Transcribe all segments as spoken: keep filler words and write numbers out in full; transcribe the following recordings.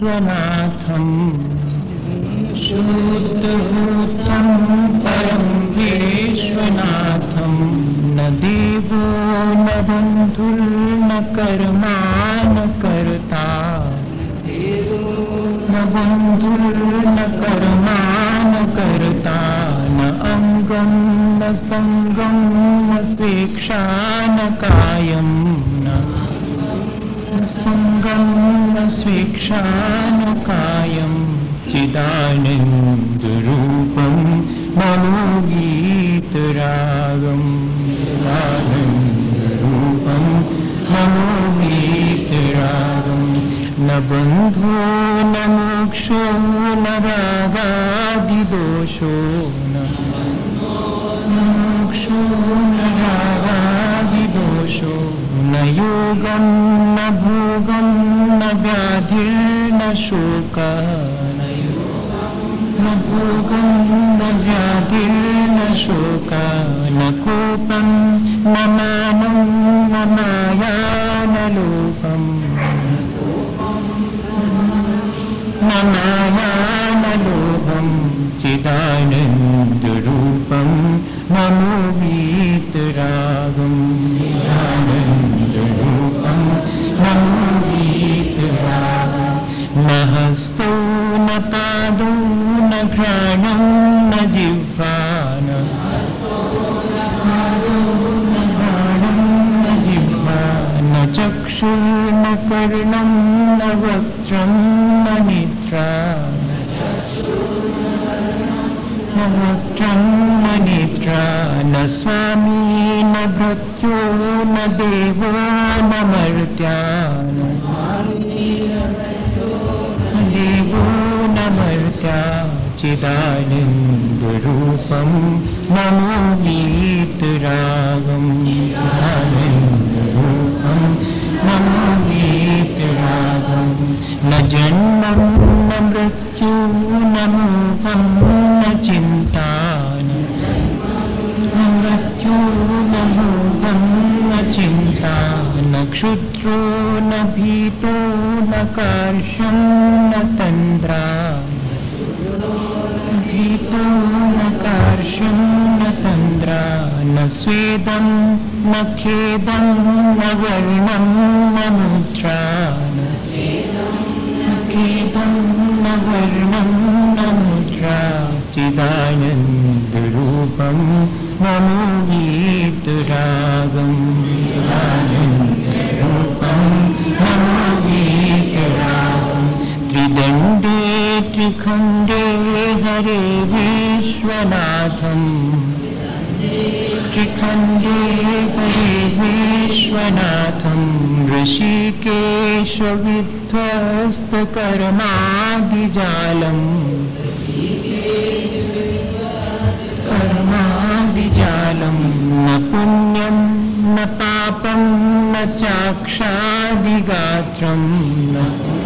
विश्वनाथं शुद्धभूतं परं विश्वनाथं न देवो न बन्धुर्न कर्मा न कर्ता न बन्धुर्न कर्मा न कर्ता न अङ्गं न सङ्गं न स्वेच्छा न कायं न सङ्गं न स्वेच्छा न कायं चिदानन्दरूपं मनोगीतरागं चिदानन्दरूपं मनोगीतरागं न बन्धो न मोक्षो न रागादिदोषो न मोक्षो न रागादिदोषो न योगं न भोगं न व्याधिर्न शोकः न भोगं न व्याधिर्न शोकः न कोपं न मानं न माया न लोभम् न माया न लोभं चिदानन्दरूपं मनोगीतरागं चिदानन्दरूपं मनोगीतरागं न हस्तो न पादो न घ्राणं न जिह्वा न घ्राणं न जिह्वा न चक्षुर्न कर्णं न वक्त्रं न नेत्रा न वक्त्रं न नेत्रा न स्वामी न भृत्यो न देवो न मर्त्या न देवो न मर्त्या चिदानन्दरूपं मनोगीतरागं चिदानन्दरूपं मनोगीतरागं न जन्मं न मृत्यु न मोहं न चिन्ता न मृत्यु न मोहं न चिन्ता न क्षुद्रो न भीतो न कार्ष्यं न तन्द्रा भीतो न कार्ष्यं न तन्द्रा न स्वेदं न खेदं न वर्णं न मुद्रा न खेदं न वर्णं न मुद्रा चिदानन्दरूपं मनोगीतरागं चिदानन्दरूपं मनोगीतरागं त्रिदण्डे त्रिखण्डे हरे विश्वनाथं त्रिखण्डे हरे विश्वनाथं ऋषिकेश विध्वस्तकर्मादिजालम् कर्मादिजालं न पुण्यं न पापं न चाक्षादिगात्रं न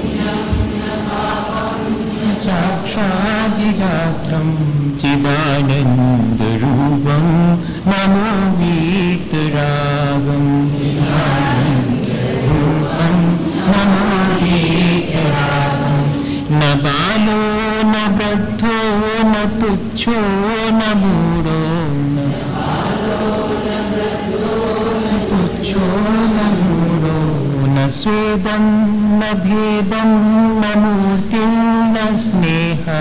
चाक्षादिगात्रं चिदानन्दरूपं मनोगीतरागं चिदानन्दरूपं मनोगीतरागं न बालो न वृद्धो न तुच्छो न मूढो न तुच्छो न मूढो न स्वेदं न भेदं न मूर्तिं न स्नेहा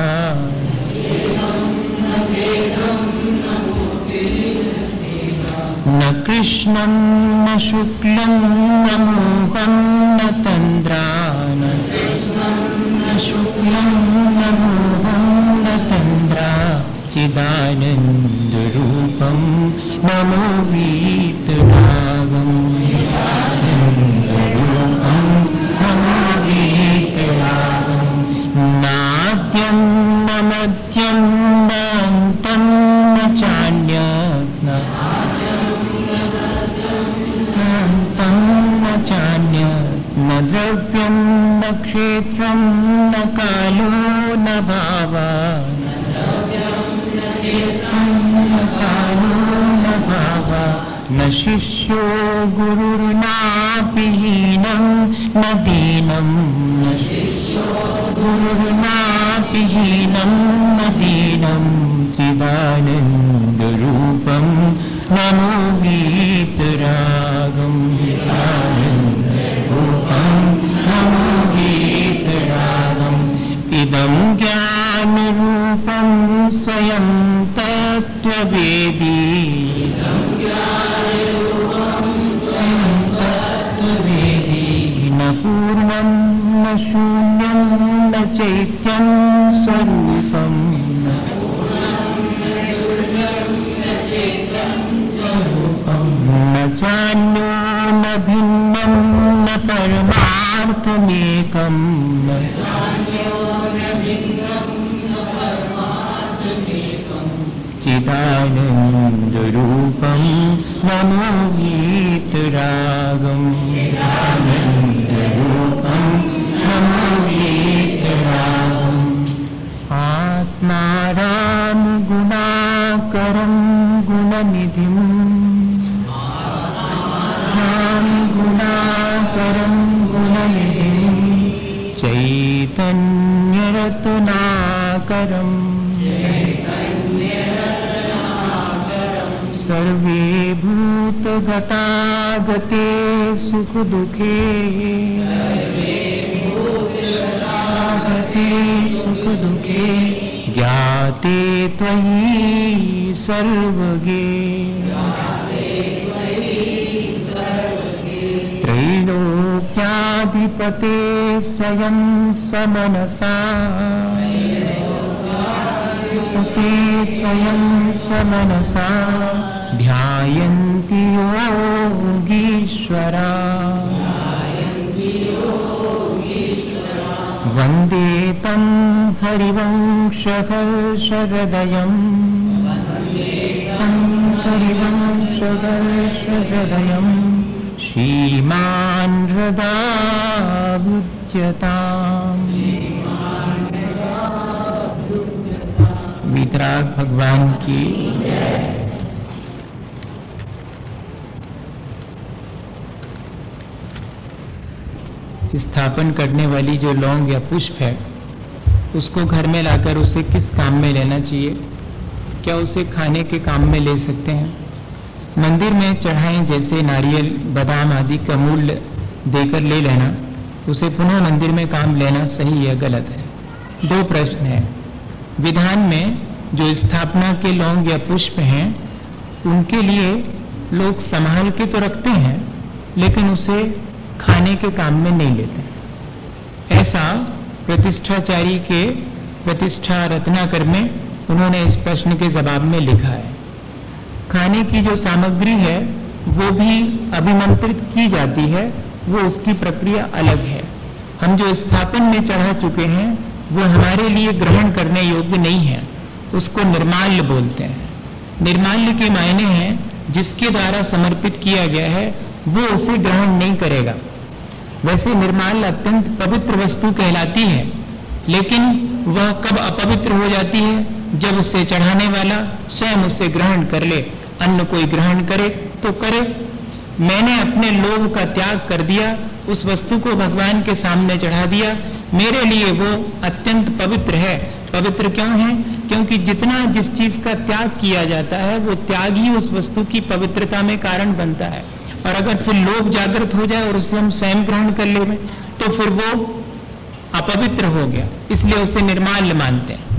न कृष्णं न शुक्लं न मोहं न तन्द्रा न शुक्लं न मोहं न तन्द्रा चिदानन्दरूपं मनोगीतरागं चिदानन्दरूपं मनोगीतरागं नाद्यं न मध्यं नान्तं न चान्यत् नान्तं न चान्यत् न द्रव्यं न क्षेत्रं न कालो न भावः न कालो न भावः न शिष्यो गुरुर्नापि हीनं न दीनं न शिष्यो गुरुर्नापि हीनं न दीनं चिदानन्दरूपं नमो वीतरागम् चिदानन्दरूपं नमो वीतरागम् इदं ज्ञानरूपं स्वयं तत्त्ववेदी न पूर्णं न शून्यं न चैत्यं स्वरूपम् न चान्यो न भिन्नं न परमार्थमेकम् चिदानन्दरूपं नमो वीतरागम् चिदानन्दरूपं नमो वीतरागम् आत्माराम गुणाकरं गुणनिधिं राम गुणाकरं गुणनिधिं चैतन्यरत्नाकरम् सर्वे भूतगतागते सुखदुःखे गते सुखदुःखे ज्ञाते त्वयि सर्वगे त्रैलोक्याधिपते स्वयं स्वमनसा ते स्वयं समनसा ध्यायन्ति योगीश्वरा वन्दे तं हरिवंशहर्षहृदयम् तं हरिवंशहर्षहृदयम् श्रीमान् हृदा विद्यताम्। वीतराग भगवान की स्थापन करने वाली जो लौंग या पुष्प है उसको घर में लाकर उसे किस काम में लेना चाहिए? क्या उसे खाने के काम में ले सकते हैं? मंदिर में चढ़ाएं जैसे नारियल बादाम आदि का मूल्य देकर ले लेना, उसे पुनः मंदिर में काम लेना सही या गलत है? दो प्रश्न हैं। विधान में जो स्थापना के लौंग या पुष्प हैं उनके लिए लोग संभाल के तो रखते हैं लेकिन उसे खाने के काम में नहीं लेते। ऐसा प्रतिष्ठाचारी के प्रतिष्ठा रत्नाकर में उन्होंने इस प्रश्न के जवाब में लिखा है। खाने की जो सामग्री है वो भी अभिमंत्रित की जाती है, वो उसकी प्रक्रिया अलग है। हम जो स्थापन में चढ़ा चुके हैं वो हमारे लिए ग्रहण करने योग्य नहीं है, उसको निर्माल्य बोलते हैं। निर्माल्य के मायने हैं जिसके द्वारा समर्पित किया गया है वो उसे ग्रहण नहीं करेगा। वैसे निर्माल्य अत्यंत पवित्र वस्तु कहलाती है, लेकिन वह कब अपवित्र हो जाती है? जब उसे चढ़ाने वाला स्वयं उसे ग्रहण कर ले। अन्न कोई ग्रहण करे तो करे, मैंने अपने लोभ का त्याग कर दिया, उस वस्तु को भगवान के सामने चढ़ा दिया, मेरे लिए वो अत्यंत पवित्र है। पवित्र क्यों है? क्योंकि जितना जिस चीज का त्याग किया जाता है वो त्याग ही उस वस्तु की पवित्रता में कारण बनता है। और अगर फिर लोभ जागृत हो जाए और उसे हम स्वयं ग्रहण कर ले तो फिर वो अपवित्र हो गया, इसलिए उसे निर्माल्य मानते हैं।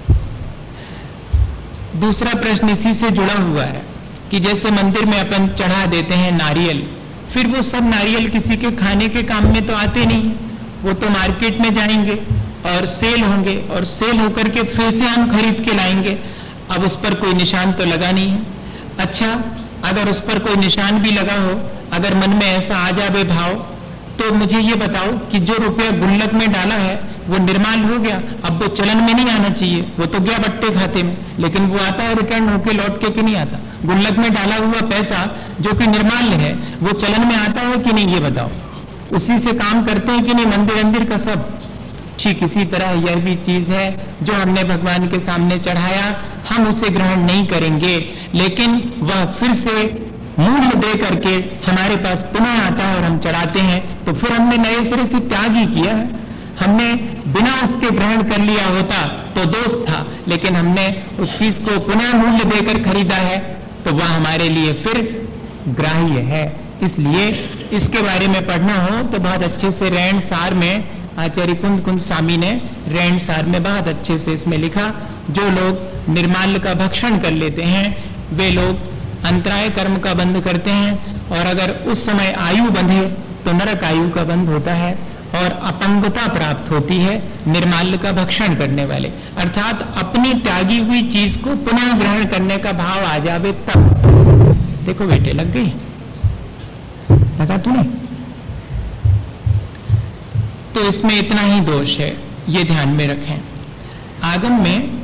दूसरा प्रश्न इसी से जुड़ा हुआ है कि जैसे मंदिर में अपन चढ़ा देते हैं नारियल, फिर वो सब नारियल किसी के खाने के काम में तो आते नहीं, वो तो मार्केट में जाएंगे और सेल होंगे और सेल होकर के फिर से हम खरीद के लाएंगे। अब उस पर कोई निशान तो लगा नहीं है। अच्छा, अगर उस पर कोई निशान भी लगा हो, अगर मन में ऐसा आ जावे भाव, तो मुझे ये बताओ कि जो रुपया गुल्लक में डाला है वो निर्माल हो गया, अब वो चलन में नहीं आना चाहिए, वो तो गया बट्टे खाते में, लेकिन वो आता है रिटर्न होके लौट के कि नहीं आता? गुल्लक में डाला हुआ पैसा जो कि निर्माल्य है वो चलन में आता है कि नहीं, ये बताओ? उसी से काम करते हैं कि नहीं मंदिर अंदिर का सब? ठीक इसी तरह यह भी चीज है जो हमने भगवान के सामने चढ़ाया, हम उसे ग्रहण नहीं करेंगे, लेकिन वह फिर से मूल्य दे करके हमारे पास पुनः आता है और हम चढ़ाते हैं, तो फिर हमने नए सिरे से त्याग ही किया है। हमने बिना उसके के ग्रहण कर लिया होता तो दोष था, लेकिन हमने उस चीज को पुनः मूल्य देकर खरीदा है तो वह हमारे लिए फिर ग्राह्य है। इसलिए इसके बारे में पढ़ना हो तो बहुत अच्छे से रैंड सार में आचार्य कुंद कुंद स्वामी ने रैंड सार में बहुत अच्छे से इसमें लिखा, जो लोग निर्माल्य का भक्षण कर लेते हैं वे लोग अंतराय कर्म का बंध करते हैं, और अगर उस समय आयु बंधे तो नरक आयु का बंध होता है और अपंगता प्राप्त होती है निर्माल्य का भक्षण करने वाले। अर्थात अपनी त्यागी हुई चीज को पुनः ग्रहण करने का भाव आ जावे तब। देखो बेटे लग गई, लगा तूने? तो इसमें इतना ही दोष है, ये ध्यान में रखें। आगम में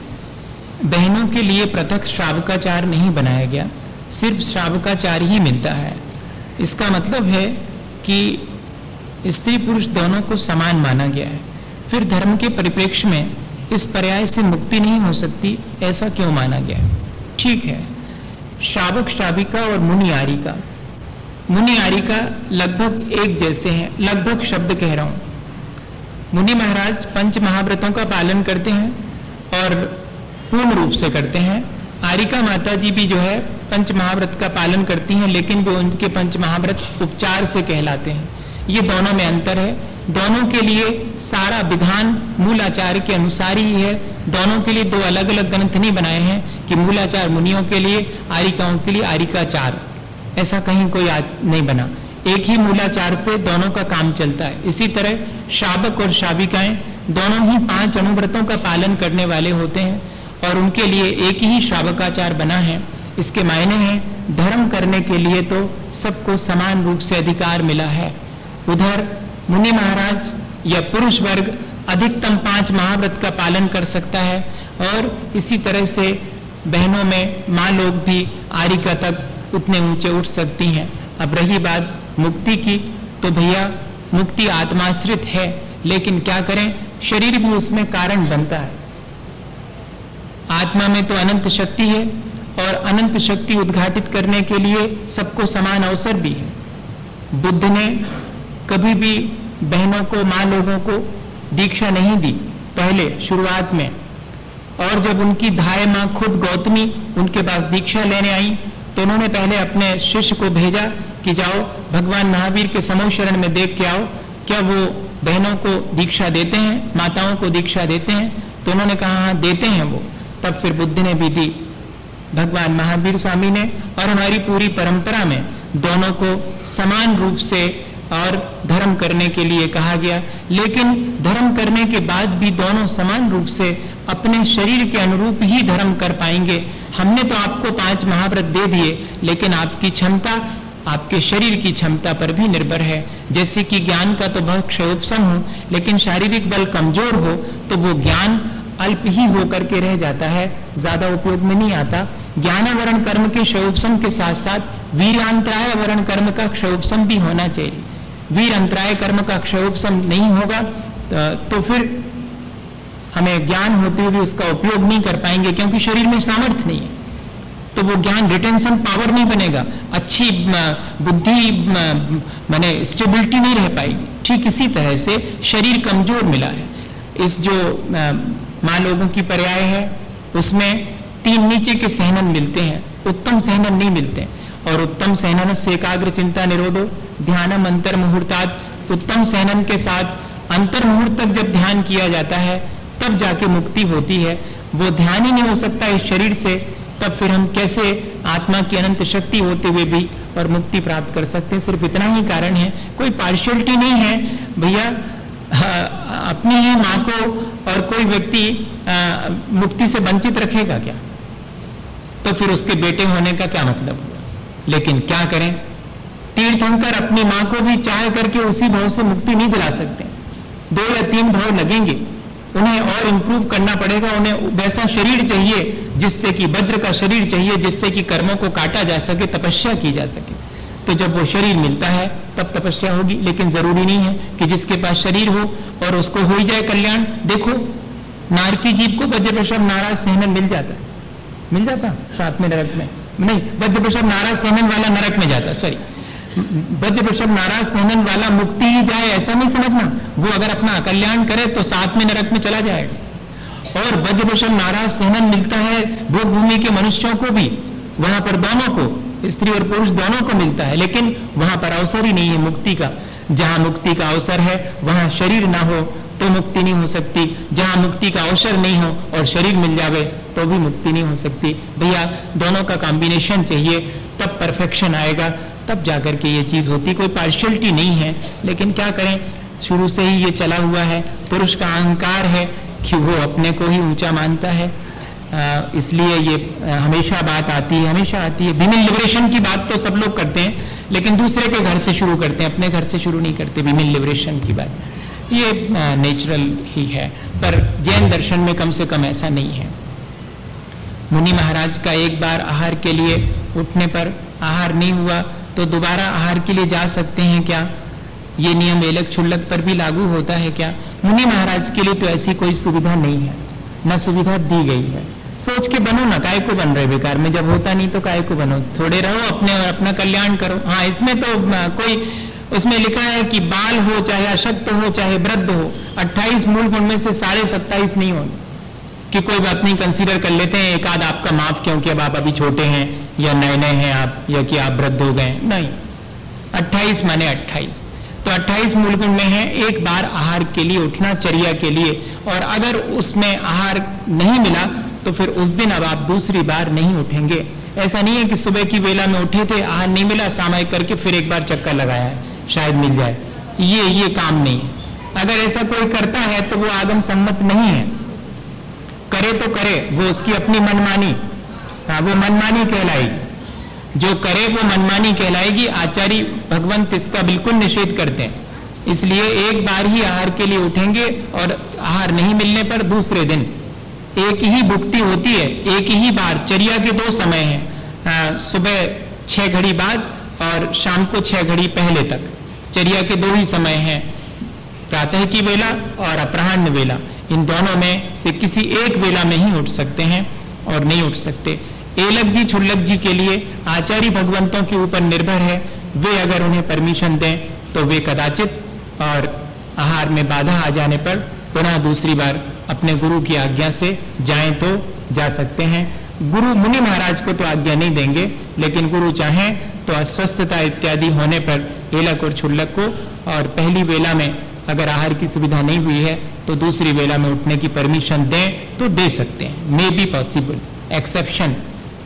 बहनों के लिए पृथक श्रावकाचार नहीं बनाया गया, सिर्फ श्रावकाचार ही मिलता है। इसका मतलब है कि स्त्री पुरुष दोनों को समान माना गया है। फिर धर्म के परिप्रेक्ष्य में इस पर्याय से मुक्ति नहीं हो सकती, ऐसा क्यों माना गया है? ठीक है, श्रावक श्राविका और मुनि आरिका, मुनि आरिका लगभग एक जैसे हैं, लगभग शब्द कह रहा हूं। मुनि महाराज पंच महाव्रतों का पालन करते हैं और पूर्ण रूप से करते हैं। आरिका माता जी भी जो है पंच महाव्रत का पालन करती हैं, लेकिन वो उनके पंच महाव्रत उपचार से कहलाते हैं। ये दोनों में अंतर है। दोनों के लिए सारा विधान मूलाचार के अनुसार ही है। दोनों के लिए दो अलग अलग ग्रंथ नहीं बनाए हैं कि मूलाचार मुनियों के लिए, आरिकाओं के लिए आरिकाचार, ऐसा कहीं कोई नहीं बना। एक ही मूलाचार से दोनों का काम चलता है। इसी तरह श्रावक और श्राविकाएं दोनों ही पांच अनुव्रतों का पालन करने वाले होते हैं और उनके लिए एक ही श्रावकाचार बना है। इसके मायने हैं धर्म करने के लिए तो सबको समान रूप से अधिकार मिला है। उधर मुनि महाराज या पुरुष वर्ग अधिकतम पांच महाव्रत का पालन कर सकता है और इसी तरह से बहनों में मां लोग भी आरिका तक उतने ऊंचे उठ सकती हैं। अब रही बात मुक्ति की, तो भैया मुक्ति आत्माश्रित है, लेकिन क्या करें, शरीर भी उसमें कारण बनता है। आत्मा में तो अनंत शक्ति है और अनंत शक्ति उद्घाटित करने के लिए सबको समान अवसर भी है। बुद्ध ने कभी भी बहनों को, मां लोगों को दीक्षा नहीं दी पहले शुरुआत में, और जब उनकी धाय मां खुद गौतमी उनके पास दीक्षा लेने आई तो उन्होंने पहले अपने शिष्य को भेजा कि जाओ भगवान महावीर के समूह शरण में देख के आओ, क्या वो बहनों को दीक्षा देते हैं, माताओं को दीक्षा देते हैं? तो उन्होंने कहा हाँ देते हैं वो। तब फिर बुद्ध ने भी दी, भगवान महावीर स्वामी ने, और हमारी पूरी परंपरा में दोनों को समान रूप से और धर्म करने के लिए कहा गया। लेकिन धर्म करने के बाद भी दोनों समान रूप से अपने शरीर के अनुरूप ही धर्म कर पाएंगे। हमने तो आपको पांच महाव्रत दे दिए, लेकिन आपकी क्षमता आपके शरीर की क्षमता पर भी निर्भर है। जैसे कि ज्ञान का तो बहुत क्षयोपम हो, लेकिन शारीरिक बल कमजोर हो तो वो ज्ञान अल्प ही होकर के रह जाता है, ज्यादा उपयोग में नहीं आता। ज्ञानावरण कर्म के क्षयोपम के साथ साथ वीरांतराय वरण कर्म का क्षयोपम भी होना चाहिए। वीर अंतराय कर्म का क्षयोपम नहीं होगा तो फिर हमें ज्ञान होते हुए उसका उपयोग नहीं कर पाएंगे, क्योंकि शरीर में सामर्थ्य नहीं है, तो वो ज्ञान रिटेंशन पावर नहीं बनेगा, अच्छी बुद्धि माने स्टेबिलिटी नहीं रह पाएगी। ठीक इसी तरह से शरीर कमजोर मिला है। इस जो मां लोगों की पर्याय है उसमें तीन नीचे के सहनन मिलते हैं, उत्तम सहनन नहीं मिलते। और उत्तम सहनन से एकाग्र चिंता निरोधो ध्यानम अंतर मुहूर्तात्, उत्तम सहनन के साथ अंतर मुहूर्त तक जब ध्यान किया जाता है तब जाके मुक्ति होती है। वो ध्यान ही नहीं हो सकता इस शरीर से, तब फिर हम कैसे आत्मा की अनंत शक्ति होते हुए भी और मुक्ति प्राप्त कर सकते हैं? सिर्फ इतना ही कारण है, कोई पार्शियलिटी नहीं है भैया। अपनी ही मां को और कोई व्यक्ति मुक्ति से वंचित रखेगा क्या? तो फिर उसके बेटे होने का क्या मतलब हुआ? लेकिन क्या करें, तीर्थंकर अपनी मां को भी चाह करके उसी भाव से मुक्ति नहीं दिला सकते। दो या तीन भाव लगेंगे, उन्हें और इंप्रूव करना पड़ेगा। उन्हें वैसा शरीर चाहिए जिससे कि वज्र का शरीर चाहिए, जिससे कि कर्मों को काटा जा सके, तपस्या की जा सके। तो जब वो शरीर मिलता है तब तपस्या होगी, लेकिन जरूरी नहीं है कि जिसके पास शरीर हो और उसको हो ही जाए कल्याण। देखो नारकी जीव को वज्रप्रशव नाराज सहनन मिल जाता, मिल जाता साथ में नरक में नहीं, वज्रप्रशव नाराज सहनन वाला नरक में जाता, सॉरी ब्रज वृषभ नाराज सहनन वाला मुक्ति ही जाए ऐसा नहीं समझना। वो अगर अपना कल्याण करे तो साथ में नरक में चला जाएगा। और ब्रज वृषभ नाराज सहनन मिलता है भोग भूमि के मनुष्यों को भी, वहां पर दोनों को, स्त्री और पुरुष दोनों को मिलता है, लेकिन वहां पर अवसर ही नहीं है मुक्ति का। जहां मुक्ति का अवसर है वहां शरीर ना हो तो मुक्ति नहीं हो सकती, जहां मुक्ति का अवसर नहीं हो और शरीर मिल जावे तो भी मुक्ति नहीं हो सकती। भैया दोनों का कॉम्बिनेशन चाहिए, तब परफेक्शन आएगा, तब जाकर के ये चीज होती। कोई पार्शियलिटी नहीं है, लेकिन क्या करें, शुरू से ही ये चला हुआ है। पुरुष का अहंकार है कि वो अपने को ही ऊंचा मानता है, आ, इसलिए ये हमेशा बात आती है, हमेशा आती है। विमेन लिबरेशन की बात तो सब लोग करते हैं, लेकिन दूसरे के घर से शुरू करते हैं, अपने घर से शुरू नहीं करते विमेन लिबरेशन की बात। ये नेचुरल ही है, पर जैन दर्शन में कम से कम ऐसा नहीं है। मुनि महाराज का एक बार आहार के लिए उठने पर आहार नहीं हुआ तो दोबारा आहार के लिए जा सकते हैं क्या? ये नियम एलक छुल्लक पर भी लागू होता है क्या? मुनि महाराज के लिए तो ऐसी कोई सुविधा नहीं है, न सुविधा दी गई है। सोच के बनो ना, काय को बन रहे बेकार में, जब होता नहीं तो काय को बनो, थोड़े रहो अपने और अपना कल्याण करो। हाँ, इसमें तो कोई, उसमें लिखा है कि बाल हो चाहे अशक्त हो चाहे वृद्ध हो, अट्ठाईस मूल गुण में से साढ़े सत्ताईस नहीं होंगे कि कोई बात नहीं, कंसीडर कर लेते हैं एक आध आपका माफ, क्योंकि अब आप अभी छोटे हैं या नए नए हैं आप, या कि आप वृद्ध हो गए। नहीं, अट्ठाईस माने अट्ठाईस, तो अट्ठाईस मूल गुण में है। एक बार आहार के लिए उठना चर्या के लिए, और अगर उसमें आहार नहीं मिला तो फिर उस दिन अब आप दूसरी बार नहीं उठेंगे। ऐसा नहीं है कि सुबह की वेला में उठे थे, आहार नहीं मिला, सामायिक करके फिर एक बार चक्कर लगाया है शायद मिल जाए, ये ये काम नहीं है। अगर ऐसा कोई करता है तो वो आगम सम्मत नहीं है। करे तो करे, वो उसकी अपनी मनमानी, हाँ वो मनमानी कहलाएगी। जो करे वो मनमानी कहलाएगी। आचार्य भगवंत इसका बिल्कुल निषेध करते हैं। इसलिए एक बार ही आहार के लिए उठेंगे, और आहार नहीं मिलने पर दूसरे दिन एक ही भुक्ति होती है, एक ही बार। चर्या के दो समय हैं, सुबह छह घड़ी बाद और शाम को छह घड़ी पहले तक। चर्या के दो ही समय हैं, प्रातः की वेला और अपराह्न वेला। इन दोनों में से किसी एक वेला में ही उठ सकते हैं और नहीं उठ सकते। एलक जी छुल्लक जी के लिए आचार्य भगवंतों के ऊपर निर्भर है, वे अगर उन्हें परमिशन दें तो वे कदाचित और आहार में बाधा आ जाने पर पुनः दूसरी बार अपने गुरु की आज्ञा से जाएं तो जा सकते हैं। गुरु मुनि महाराज को तो आज्ञा नहीं देंगे, लेकिन गुरु चाहें तो अस्वस्थता इत्यादि होने पर एलक और छुल्लक को, और पहली वेला में अगर आहार की सुविधा नहीं हुई है तो दूसरी वेला में उठने की परमिशन दें तो दे सकते हैं। Maybe possible exception.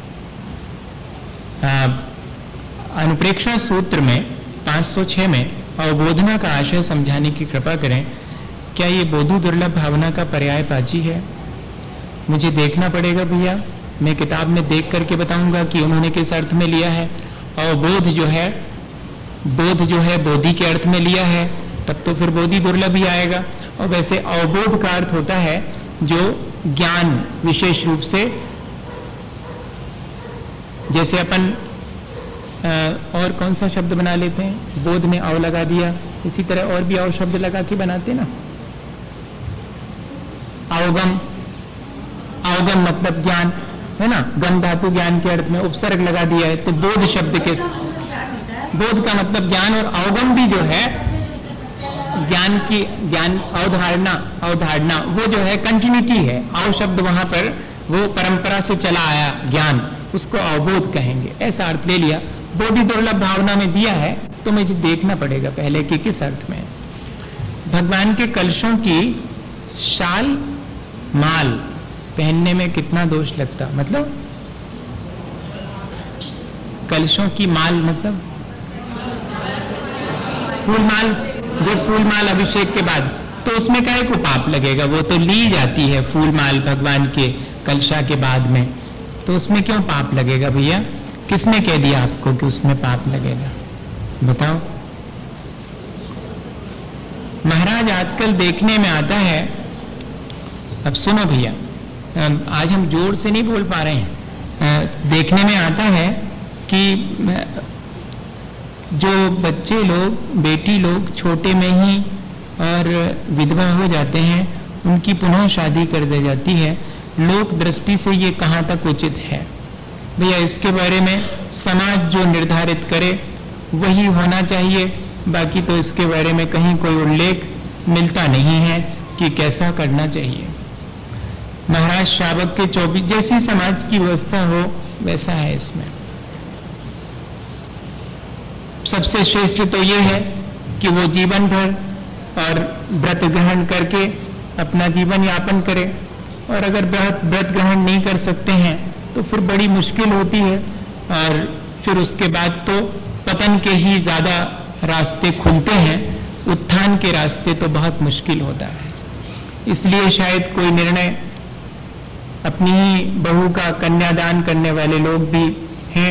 अनुप्रेक्षा सूत्र में पांच सौ छह में अवबोधना का आशय समझाने की कृपा करें। क्या ये बोधु दुर्लभ भावना का पर्यायवाची है? मुझे देखना पड़ेगा भैया, मैं किताब में देख करके बताऊंगा कि उन्होंने किस अर्थ में लिया है। अवबोध जो है, बोध जो है बोधि के अर्थ में लिया है, तब तो फिर बोधि दुर्लभ ही आएगा। और वैसे अवबोध का अर्थ होता है जो ज्ञान, विशेष रूप से जैसे अपन आ, और कौन सा शब्द बना लेते हैं, बोध में अव लगा दिया, इसी तरह और भी और शब्द लगा के बनाते ना। अवगम, अवगम मतलब ज्ञान है ना, गम धातु ज्ञान के अर्थ में उपसर्ग लगा दिया है, तो बोध शब्द के, बोध का मतलब ज्ञान, और अवगम भी जो है ज्ञान की, ज्ञान अवधारणा, अवधारणा वो जो है कंटिन्यूटी है। अव शब्द वहां पर वो परंपरा से चला आया ज्ञान, उसको अवबोध कहेंगे, ऐसा अर्थ ले लिया। बोधि दुर्लभ भावना में दिया है तो मुझे देखना पड़ेगा पहले कि किस अर्थ में। भगवान के कलशों की शाल माल पहनने में कितना दोष लगता? मतलब कलशों की माल मतलब फूल माल, जो फूल माल अभिषेक के बाद, तो उसमें काहे को पाप लगेगा? वो तो ली जाती है फूल माल भगवान के कलशा के बाद में, तो उसमें क्यों पाप लगेगा भैया? किसने कह दिया आपको कि उसमें पाप लगेगा? बताओ। महाराज आजकल देखने में आता है, अब सुनो भैया, आज हम जोर से नहीं बोल पा रहे हैं, देखने में आता है कि जो बच्चे लोग, बेटी लोग छोटे में ही और विधवा हो जाते हैं, उनकी पुनः शादी कर दी जाती है। लोक दृष्टि से ये कहां तक उचित है भैया? इसके बारे में समाज जो निर्धारित करे वही होना चाहिए। बाकी तो इसके बारे में कहीं कोई उल्लेख मिलता नहीं है कि कैसा करना चाहिए। महाराज श्रावक के चौबीस जैसी समाज की व्यवस्था हो वैसा है इसमें। सबसे श्रेष्ठ तो यह है कि वो जीवन भर और व्रत ग्रहण करके अपना जीवन यापन करे, और अगर व्रत ग्रहण नहीं कर सकते हैं तो फिर बड़ी मुश्किल होती है, और फिर उसके बाद तो पतन के ही ज्यादा रास्ते खुलते हैं, उत्थान के रास्ते तो बहुत मुश्किल होता है। इसलिए शायद कोई निर्णय, अपनी ही बहू का कन्यादान करने वाले लोग भी हैं।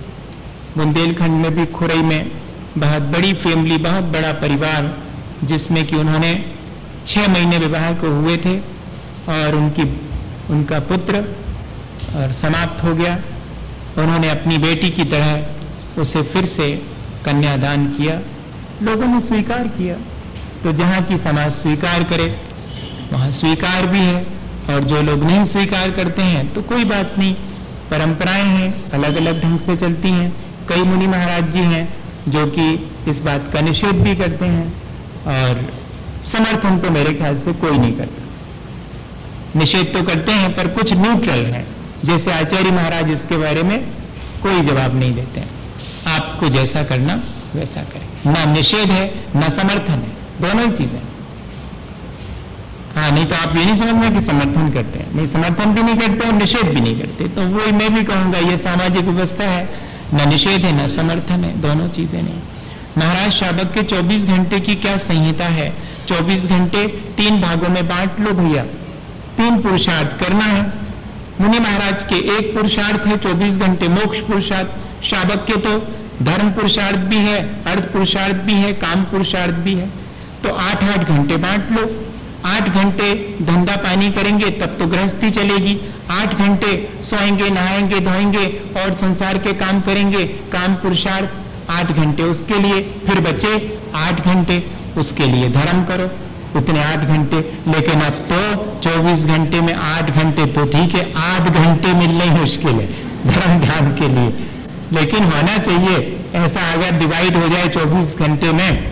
बुंदेलखंड में भी खुरई में बहुत बड़ी फैमिली, बहुत बड़ा परिवार, जिसमें कि उन्होंने छह महीने विवाह को हुए थे और उनकी उनका पुत्र और समाप्त हो गया। उन्होंने अपनी बेटी की तरह उसे फिर से कन्यादान किया, लोगों ने स्वीकार किया। तो जहां की समाज स्वीकार करे वहां स्वीकार भी है, और जो लोग नहीं स्वीकार करते हैं तो कोई बात नहीं, परंपराएं हैं, अलग अलग ढंग से चलती हैं। कई मुनि महाराज जी हैं जो कि इस बात का निषेध भी करते हैं, और समर्थन तो मेरे ख्याल से कोई नहीं करता। निषेध तो करते हैं पर कुछ न्यूट्रल है, जैसे आचार्य महाराज इसके बारे में कोई जवाब नहीं देते हैं। आपको जैसा करना वैसा करें, ना निषेध है ना समर्थन है, दोनों ही चीजें। हाँ, नहीं तो आप ये नहीं समझना कि समर्थन करते हैं, नहीं, समर्थन भी नहीं करते और निषेध भी नहीं करते। तो वो मैं भी कहूंगा ये सामाजिक व्यवस्था है, न निषेध है न समर्थन है, दोनों चीजें नहीं। महाराज श्रावक के चौबीस घंटे की क्या संहिता है? चौबीस घंटे तीन भागों में बांट लो भैया, तीन पुरुषार्थ करना है। मुनि महाराज के एक पुरुषार्थ है चौबीस घंटे मोक्ष पुरुषार्थ, श्रावक के तो धर्म पुरुषार्थ भी है, अर्थ पुरुषार्थ भी है, काम पुरुषार्थ भी है। तो आठ आठ घंटे बांट लो। आठ घंटे धंधा पानी करेंगे तब तो गृहस्थी चलेगी, आठ घंटे सोएंगे, नहाएंगे, धोएंगे और संसार के काम करेंगे, काम पुरुषार्थ आठ घंटे उसके लिए, फिर बचे आठ घंटे उसके लिए धर्म करो, उतने आठ घंटे। लेकिन अब तो चौबीस घंटे में आठ घंटे तो ठीक है, आध घंटे मिलने ही मुश्किल है धर्म ध्यान के लिए। लेकिन होना चाहिए ऐसा, अगर डिवाइड हो जाए चौबीस घंटे में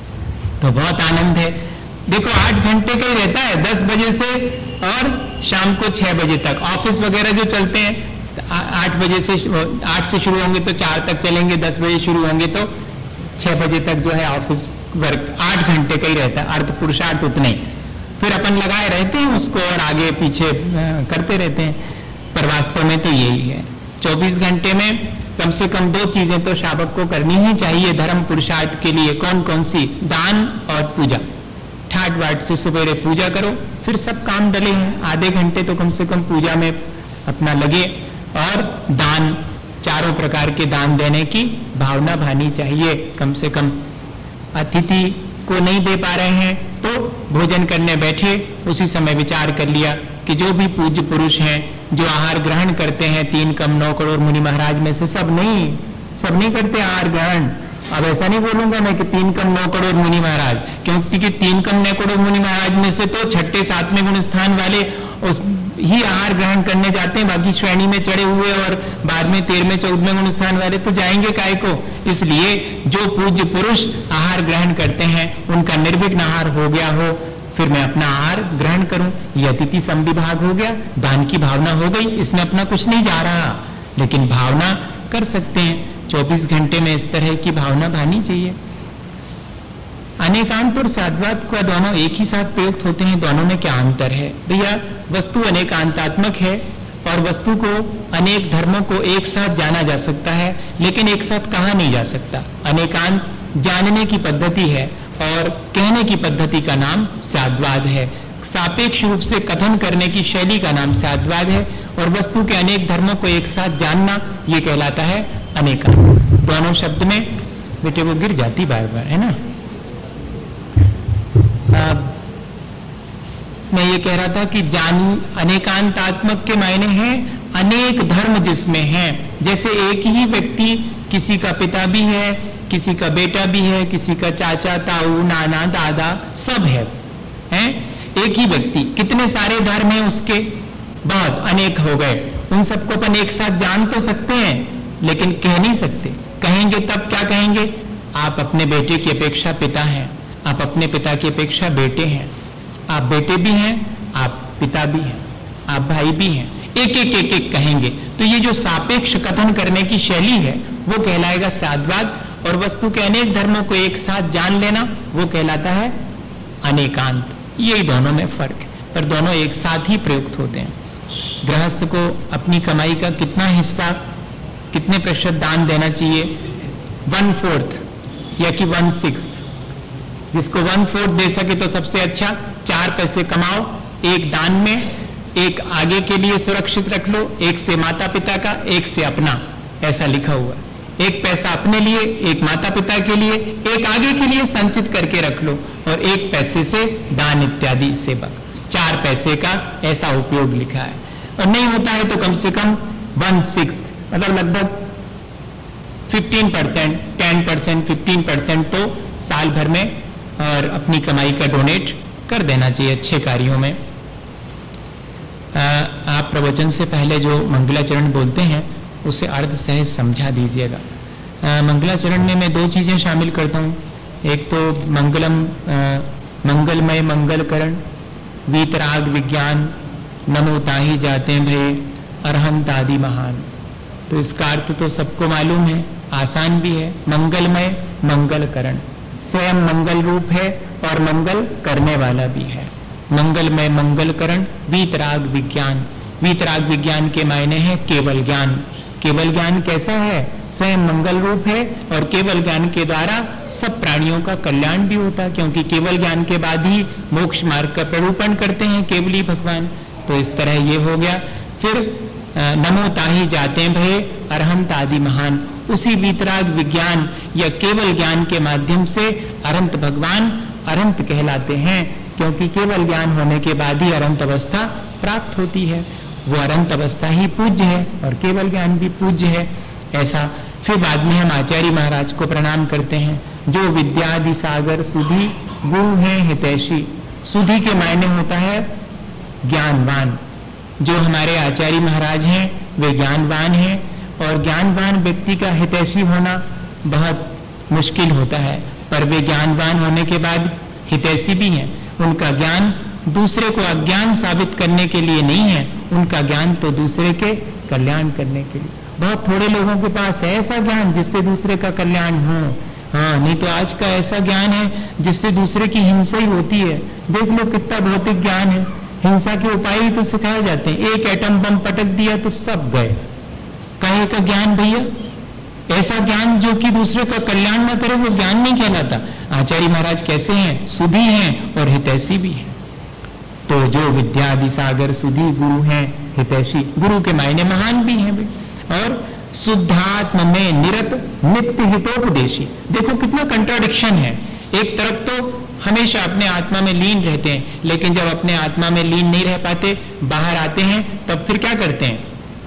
तो बहुत आनंद है। देखो आठ घंटे का ही रहता है, दस बजे से और शाम को छह बजे तक। ऑफिस वगैरह जो चलते हैं आठ बजे से, आठ से शुरू होंगे तो चार तक चलेंगे, दस बजे शुरू होंगे तो छह बजे तक जो है ऑफिस वर्क, आठ घंटे का ही रहता है। अर्थ पुरुषार्थ उतने, फिर अपन लगाए रहते हैं उसको और आगे पीछे करते रहते हैं, पर वास्तव में तो यही है। चौबीस घंटे में कम से कम दो चीजें तो श्रावक को करनी ही चाहिए धर्म पुरुषार्थ के लिए। कौन कौन सी? दान और पूजा। ठाट बाट से सवेरे पूजा करो, फिर सब काम डले हैं, आधे घंटे तो कम से कम पूजा में अपना लगे, और दान, चारों प्रकार के दान देने की भावना भानी चाहिए। कम से कम अतिथि को नहीं दे पा रहे हैं तो भोजन करने बैठे उसी समय विचार कर लिया कि जो भी पूज्य पुरुष हैं जो आहार ग्रहण करते हैं, तीन कम नौ करोड़ मुनि महाराज में से सब नहीं, सब नहीं करते आहार ग्रहण। अब ऐसा नहीं बोलूंगा मैं कि तीन कम नौ करोड़ मुनि महाराज, क्योंकि तीन कम नौ करोड़ मुनि महाराज में से तो छठे सातवें गुण स्थान वाले उस ही आहार ग्रहण करने जाते हैं, बाकी श्रेणी में चढ़े हुए और बाद में तेरहवें चौदहवें गुण स्थान वाले तो जाएंगे काय को। इसलिए जो पूज्य पुरुष आहार ग्रहण करते हैं उनका निर्विघ्न आहार हो गया हो, फिर मैं अपना आहार ग्रहण करूं, ये अतिथि समविभाग हो गया, दान की भावना हो गई, इसमें अपना कुछ नहीं जा रहा, लेकिन भावना कर सकते हैं। चौबीस घंटे में इस तरह की भावना भानी चाहिए। अनेकांत और साद्वात का दोनों एक ही साथ प्रयुक्त होते हैं, दोनों में क्या अंतर है? भैया वस्तु अनेकांतात्मक है और वस्तु को, अनेक धर्मों को एक साथ जाना जा सकता है, लेकिन एक साथ कहा नहीं जा सकता। अनेकांत जानने की पद्धति है और कहने की पद्धति का नाम साद्वाद है, सापेक्ष रूप से कथन करने की शैली का नाम साद्वाद है, और वस्तु के अनेक धर्मों को एक साथ जानना ये कहलाता है अनेकांत। दोनों शब्द में बेटे वो गिर जाती बार बार, है ना। आ, मैं ये कह रहा था कि जान अनेकांतात्मक के मायने हैं अनेक धर्म जिसमें हैं। जैसे एक ही व्यक्ति, किसी का पिता भी है, किसी का बेटा भी है, किसी का चाचा, ताऊ, नाना, दादा, सब है, हैं? एक ही व्यक्ति, कितने सारे धर्म हैं उसके, बहुत अनेक हो गए। उन सबको अपन एक साथ जान तो सकते हैं लेकिन कह नहीं सकते, कहेंगे तब क्या कहेंगे? आप अपने बेटे की अपेक्षा पिता हैं, आप अपने पिता की अपेक्षा बेटे हैं, आप बेटे भी हैं, आप पिता भी हैं, आप भाई भी हैं, एक एक एक एक कहेंगे। तो ये जो सापेक्ष कथन करने की शैली है वो कहलाएगा साधवाद, और वस्तु के अनेक धर्मों को एक साथ जान लेना वो कहलाता है अनेकांत। यही दोनों में फर्क है, पर दोनों एक साथ ही प्रयुक्त होते हैं। गृहस्थ को अपनी कमाई का कितना हिस्सा, कितने प्रतिशत दान देना चाहिए? वन फोर्थ या कि वन सिक्स। जिसको वन फोर्थ दे सके तो सबसे अच्छा। चार पैसे कमाओ, एक दान में, एक आगे के लिए सुरक्षित रख लो, एक से माता पिता का, एक से अपना, ऐसा लिखा हुआ। एक पैसा अपने लिए, एक माता पिता के लिए, एक आगे के लिए संचित करके रख लो, और एक पैसे से दान इत्यादि सेवक। चार पैसे का ऐसा उपयोग लिखा है। और नहीं होता है तो कम से कम वन सिक्स, मतलब लगभग fifteen percent, ten percent, fifteen percent तो साल भर में और अपनी कमाई का डोनेट कर देना चाहिए अच्छे कार्यों में। आ, आप प्रवचन से पहले जो मंगलाचरण बोलते हैं उसे अर्थ सहज समझा दीजिएगा। मंगलाचरण में मैं दो चीजें शामिल करता हूं। एक तो मंगलम आ, मंगलमय मंगलकरण, वीतराग विज्ञान, नमो ताहि जाते भय, अरहंत आदि महान। तो इसका अर्थ तो सबको मालूम है, आसान भी है। मंगलमय मंगलकरण, स्वयं मंगल रूप है और मंगल करने वाला भी है। मंगलमय मंगलकरण, वीतराग विज्ञान। वीतराग विज्ञान के मायने हैं केवल ज्ञान। केवल ज्ञान कैसा है? स्वयं मंगल रूप है, और केवल ज्ञान के द्वारा सब प्राणियों का कल्याण भी होता है, क्योंकि केवल ज्ञान के बाद ही मोक्ष मार्ग का प्ररूपण करते हैं केवली भगवान। तो इस तरह ये हो गया। फिर नमो ताहि जाते भय, अरहंत आदि महान। उसी वीतराग विज्ञान या केवल ज्ञान के माध्यम से अरहंत भगवान अरहंत कहलाते हैं, क्योंकि केवल ज्ञान होने के बाद ही अरहंत अवस्था प्राप्त होती है। वो अरहंत अवस्था ही पूज्य है और केवल ज्ञान भी पूज्य है, ऐसा। फिर बाद में हम आचार्य महाराज को प्रणाम करते हैं, जो विद्यादि सागर सुधी गुरु हैं हितैषी। सुधी के मायने होता है ज्ञानवान। जो हमारे आचार्य महाराज हैं वे ज्ञानवान हैं, और ज्ञानवान व्यक्ति का हितैषी होना बहुत मुश्किल होता है, पर वे ज्ञानवान होने के बाद हितैषी भी हैं। उनका ज्ञान दूसरे को अज्ञान साबित करने के लिए नहीं है, उनका ज्ञान तो दूसरे के कल्याण करने के लिए। बहुत थोड़े लोगों के पास है ऐसा ज्ञान जिससे दूसरे का कल्याण हो। हाँ, नहीं तो आज का ऐसा ज्ञान है जिससे दूसरे की हिंसा ही होती है। देख लो कितना भौतिक ज्ञान है, हिंसा के उपाय ही तो सिखाए जाते हैं। एक एटम बम पटक दिया तो सब गए। कहे का ज्ञान भैया? ऐसा ज्ञान जो कि दूसरे का कल्याण न करे वो ज्ञान नहीं कहलाता। आचार्य महाराज कैसे हैं? सुधी हैं और हितैषी भी हैं। तो जो विद्यादि सागर सुधी गुरु हैं हितैषी, गुरु के मायने महान भी हैं वे, और शुद्धात्म में निरत नित्य हितोपदेशी। देखो कितना कंट्राडिक्शन है। एक तरफ तो हमेशा अपने आत्मा में लीन रहते हैं, लेकिन जब अपने आत्मा में लीन नहीं रह पाते, बाहर आते हैं, तब फिर क्या करते हैं?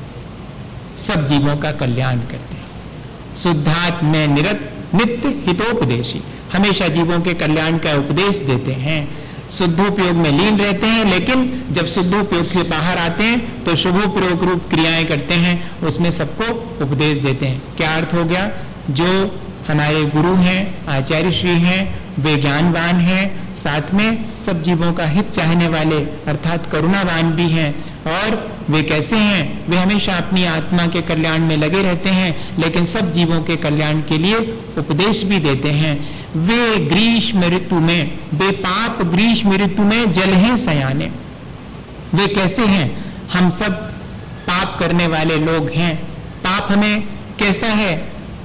सब जीवों का कल्याण करते हैं। शुद्धात्म में निरत नित्य हितोपदेशी, हमेशा जीवों के कल्याण का उपदेश देते हैं। शुद्धोपयोग में लीन रहते हैं, लेकिन जब शुद्धोपयोग से बाहर आते हैं तो शुभोपयोग रूप क्रियाएं करते हैं, उसमें सबको उपदेश देते हैं। क्या अर्थ हो गया? जो हमारे गुरु हैं, आचार्य श्री हैं, वे ज्ञानवान हैं, साथ में सब जीवों का हित चाहने वाले अर्थात करुणावान भी हैं। और वे कैसे हैं? वे हमेशा अपनी आत्मा के कल्याण में लगे रहते हैं, लेकिन सब जीवों के कल्याण के लिए उपदेश भी देते हैं। वे ग्रीष्म ऋतु में, बेपाप ग्रीष्म ऋतु में जल हैं सयाने। वे कैसे हैं? हम सब पाप करने वाले लोग हैं। पाप हमें कैसा है?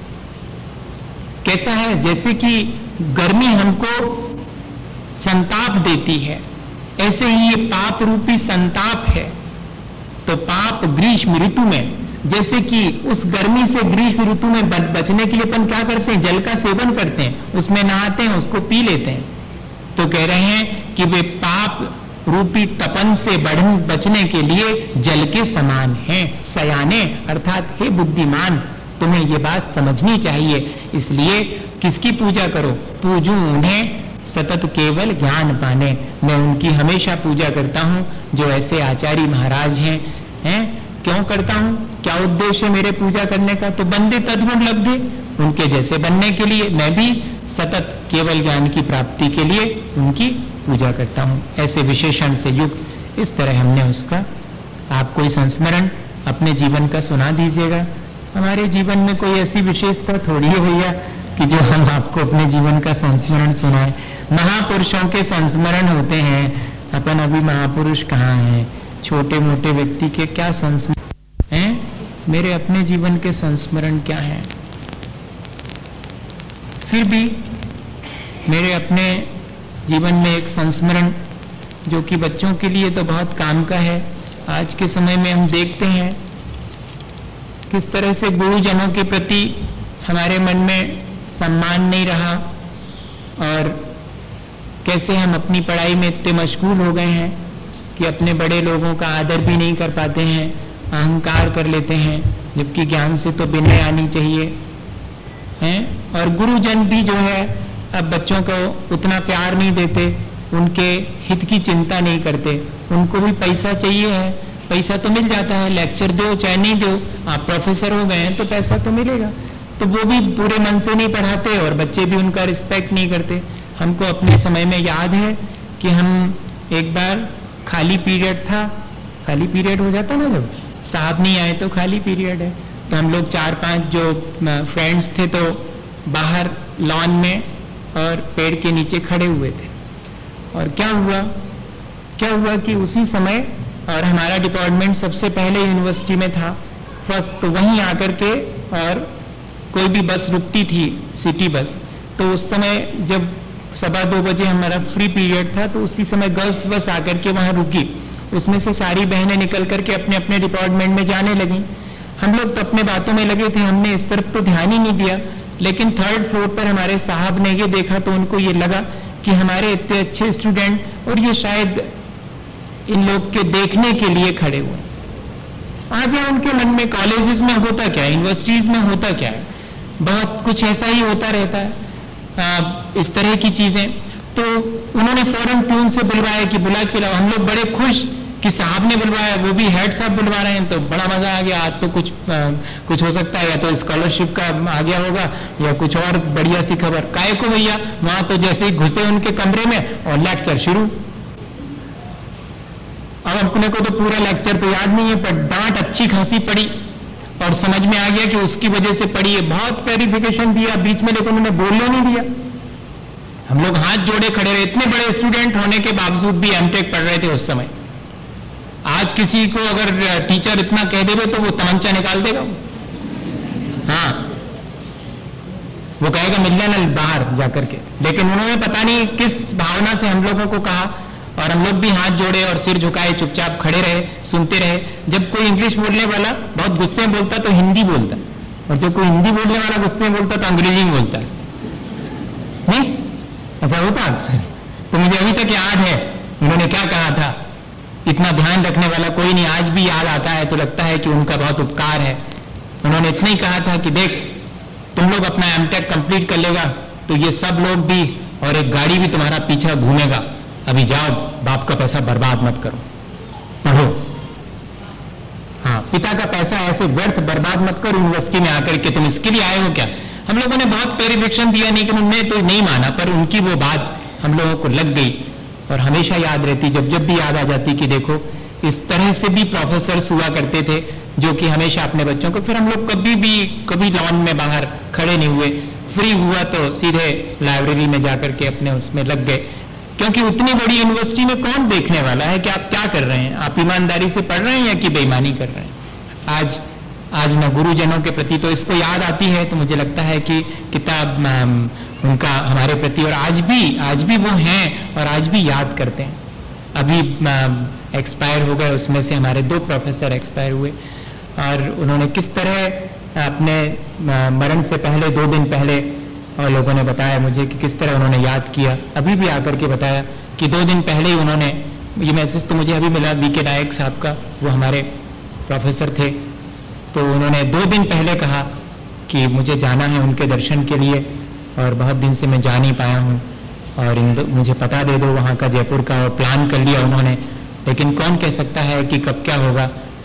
कैसा है? जैसे कि गर्मी हमको संताप देती है, ऐसे ही ये पाप रूपी संताप है। तो पाप ग्रीष्म ऋतु में, जैसे कि उस गर्मी से ग्रीष्म ऋतु में बचने के लिए अपन क्या करते हैं? जल का सेवन करते हैं, उसमें नहाते हैं, उसको पी लेते हैं। तो कह रहे हैं कि वे पाप रूपी तपन से बढ़ने बचने के लिए जल के समान हैं सयाने, अर्थात हे बुद्धिमान, तुम्हें ये बात समझनी चाहिए। इसलिए किसकी पूजा करो? पूजूं उन्हें सतत केवल ज्ञान पाने। मैं उनकी हमेशा पूजा करता हूं, जो ऐसे आचार्य महाराज हैं, हैं क्यों करता हूं, क्या उद्देश्य है मेरे पूजा करने का? तो बंदे तद्गुण लब्धे, उनके जैसे बनने के लिए मैं भी सतत केवल ज्ञान की प्राप्ति के लिए उनकी पूजा करता हूं, ऐसे विशेषण से युक्त। इस तरह हमने उसका, आप कोई संस्मरण अपने जीवन का सुना दीजिएगा। हमारे जीवन में कोई ऐसी विशेषता थोड़ी है भैया कि जो हम आपको अपने जीवन का संस्मरण सुनाएं। महापुरुषों के संस्मरण होते हैं, अपन अभी महापुरुष कहाँ हैं? छोटे मोटे व्यक्ति के क्या संस्मरण हैं? मेरे अपने जीवन के संस्मरण क्या हैं? फिर भी मेरे अपने जीवन में एक संस्मरण जो कि बच्चों के लिए तो बहुत काम का है। आज के समय में हम देखते हैं किस तरह से गुरुजनों के प्रति हमारे मन में सम्मान नहीं रहा और कैसे हम अपनी पढ़ाई में इतने मशगूल हो गए हैं कि अपने बड़े लोगों का आदर भी नहीं कर पाते हैं, अहंकार कर लेते हैं, जबकि ज्ञान से तो विनय आनी चाहिए हैं। और गुरुजन भी जो है अब बच्चों को उतना प्यार नहीं देते, उनके हित की चिंता नहीं करते, उनको भी पैसा चाहिए है, पैसा तो मिल जाता है, लेक्चर दो चाहे नहीं दो, आप प्रोफेसर हो गए हैं तो पैसा तो मिलेगा, तो वो भी पूरे मन से नहीं पढ़ाते और बच्चे भी उनका रिस्पेक्ट नहीं करते। हमको अपने समय में याद है कि हम एक बार खाली पीरियड था, खाली पीरियड हो जाता ना जब साहब नहीं आए तो खाली पीरियड है, तो हम लोग चार पांच जो फ्रेंड्स थे तो बाहर लॉन में और पेड़ के नीचे खड़े हुए थे। और क्या हुआ क्या हुआ कि उसी समय, और हमारा डिपार्टमेंट सबसे पहले यूनिवर्सिटी में था फर्स्ट, तो वहीं आकर के, और कोई भी बस रुकती थी सिटी बस, तो उस समय जब सवा दो बजे हमारा फ्री पीरियड था तो उसी समय गर्ल्स बस आकर के वहां रुकी, उसमें से सारी बहनें निकल करके अपने अपने डिपार्टमेंट में जाने लगी। हम लोग तो अपने बातों में लगे थे, हमने इस तरफ तो ध्यान ही नहीं दिया, लेकिन थर्ड फ्लोर पर हमारे साहब ने ये देखा तो उनको ये लगा कि हमारे इतने अच्छे स्टूडेंट और ये शायद इन लोग के देखने के लिए खड़े हुए। आ गया उनके मन में, कॉलेजेस में होता क्या है, यूनिवर्सिटीज में होता क्या है, बहुत कुछ ऐसा ही होता रहता है आ, इस तरह की चीजें। तो उन्होंने फौरन ट्यून से बुलवाया कि बुला के लाओ। हम लोग बड़े खुश कि साहब ने बुलवाया, वो भी हेड साहब बुलवा रहे हैं, तो बड़ा मजा आ गया। आज तो कुछ आ, कुछ हो सकता है, या तो स्कॉलरशिप का आ गया होगा या कुछ और बढ़िया सी खबर। काहे को भैया, वहां तो जैसे ही घुसे उनके कमरे में और लेक्चर शुरू। अब अपने को तो पूरा लेक्चर तो याद नहीं है, पर डांट अच्छी खासी पड़ी और समझ में आ गया कि उसकी वजह से पड़ी है। बहुत क्लैरिफिकेशन दिया बीच में, लेकिन उन्होंने बोलने नहीं दिया। हम लोग हाथ जोड़े खड़े रहे, इतने बड़े स्टूडेंट होने के बावजूद भी एमटेक पढ़ रहे थे उस समय। आज किसी को अगर टीचर इतना कह देवे तो वो तमंचा निकाल देगा, हाँ, वो कहेगा मिलने ना बाहर जाकर के। लेकिन उन्होंने पता नहीं किस भावना से हम लोगों को कहा, और हम लोग भी हाथ जोड़े और सिर झुकाए चुपचाप खड़े रहे, सुनते रहे। जब कोई इंग्लिश बोलने वाला बहुत गुस्से में बोलता तो हिंदी बोलता, और जब कोई हिंदी बोलने वाला गुस्से में बोलता तो अंग्रेजी में बोलता, नहीं ऐसा होता अक्सर। तो मुझे अभी तक याद है उन्होंने क्या कहा था, इतना ध्यान रखने वाला कोई नहीं, आज भी याद आता है तो लगता है कि उनका बहुत उपकार है। उन्होंने इतना ही कहा था कि देख, तुम लोग अपना एमटेक कंप्लीट कर लेगा तो ये सब लोग भी और एक गाड़ी भी तुम्हारा पीछा घूमेगा, अभी जाओ, बाप का पैसा बर्बाद मत करो, पढ़ो। हाँ, पिता का पैसा ऐसे व्यर्थ बर्बाद मत करो यूनिवर्सिटी में आकर के, तुम इसके लिए आए हो क्या? हम लोगों ने बहुत क्लैरिफिकेशन दिया, लेकिन उन्होंने तो नहीं माना, पर उनकी वो बात हम लोगों को लग गई और हमेशा याद रहती। जब जब भी याद आ जाती कि देखो इस तरह से भी प्रोफेसर्स हुआ करते थे जो कि हमेशा अपने बच्चों को, फिर हम लोग कभी भी कभी लॉन में बाहर खड़े नहीं हुए, फ्री हुआ तो सीधे लाइब्रेरी में जाकर के अपने उसमें लग गए, क्योंकि उतनी बड़ी यूनिवर्सिटी में कौन देखने वाला है कि आप क्या कर रहे हैं, आप ईमानदारी से पढ़ रहे हैं या कि बेईमानी कर रहे हैं। आज आज न गुरुजनों के प्रति तो इसको याद आती है, तो मुझे लगता है कि किताब उनका हमारे प्रति, और आज भी आज भी वो हैं और आज भी याद करते हैं। अभी एक्सपायर हो गए, उसमें से हमारे दो प्रोफेसर एक्सपायर हुए, और उन्होंने किस तरह अपने मरण से पहले दो दिन पहले और लोगों ने बताया मुझे कि किस तरह उन्होंने याद किया। अभी भी आकर के बताया कि दो दिन पहले ही उन्होंने, ये मैसेज तो मुझे अभी मिला बी के नायक साहब का, वो हमारे प्रोफेसर थे, तो उन्होंने दो दिन पहले कहा कि मुझे जाना है उनके दर्शन के लिए और बहुत दिन से मैं जा नहीं पाया हूं, और मुझे पता दे दो वहां का, जयपुर का, और प्लान कर लिया उन्होंने, लेकिन कौन कह सकता है कि कब क्या होगा।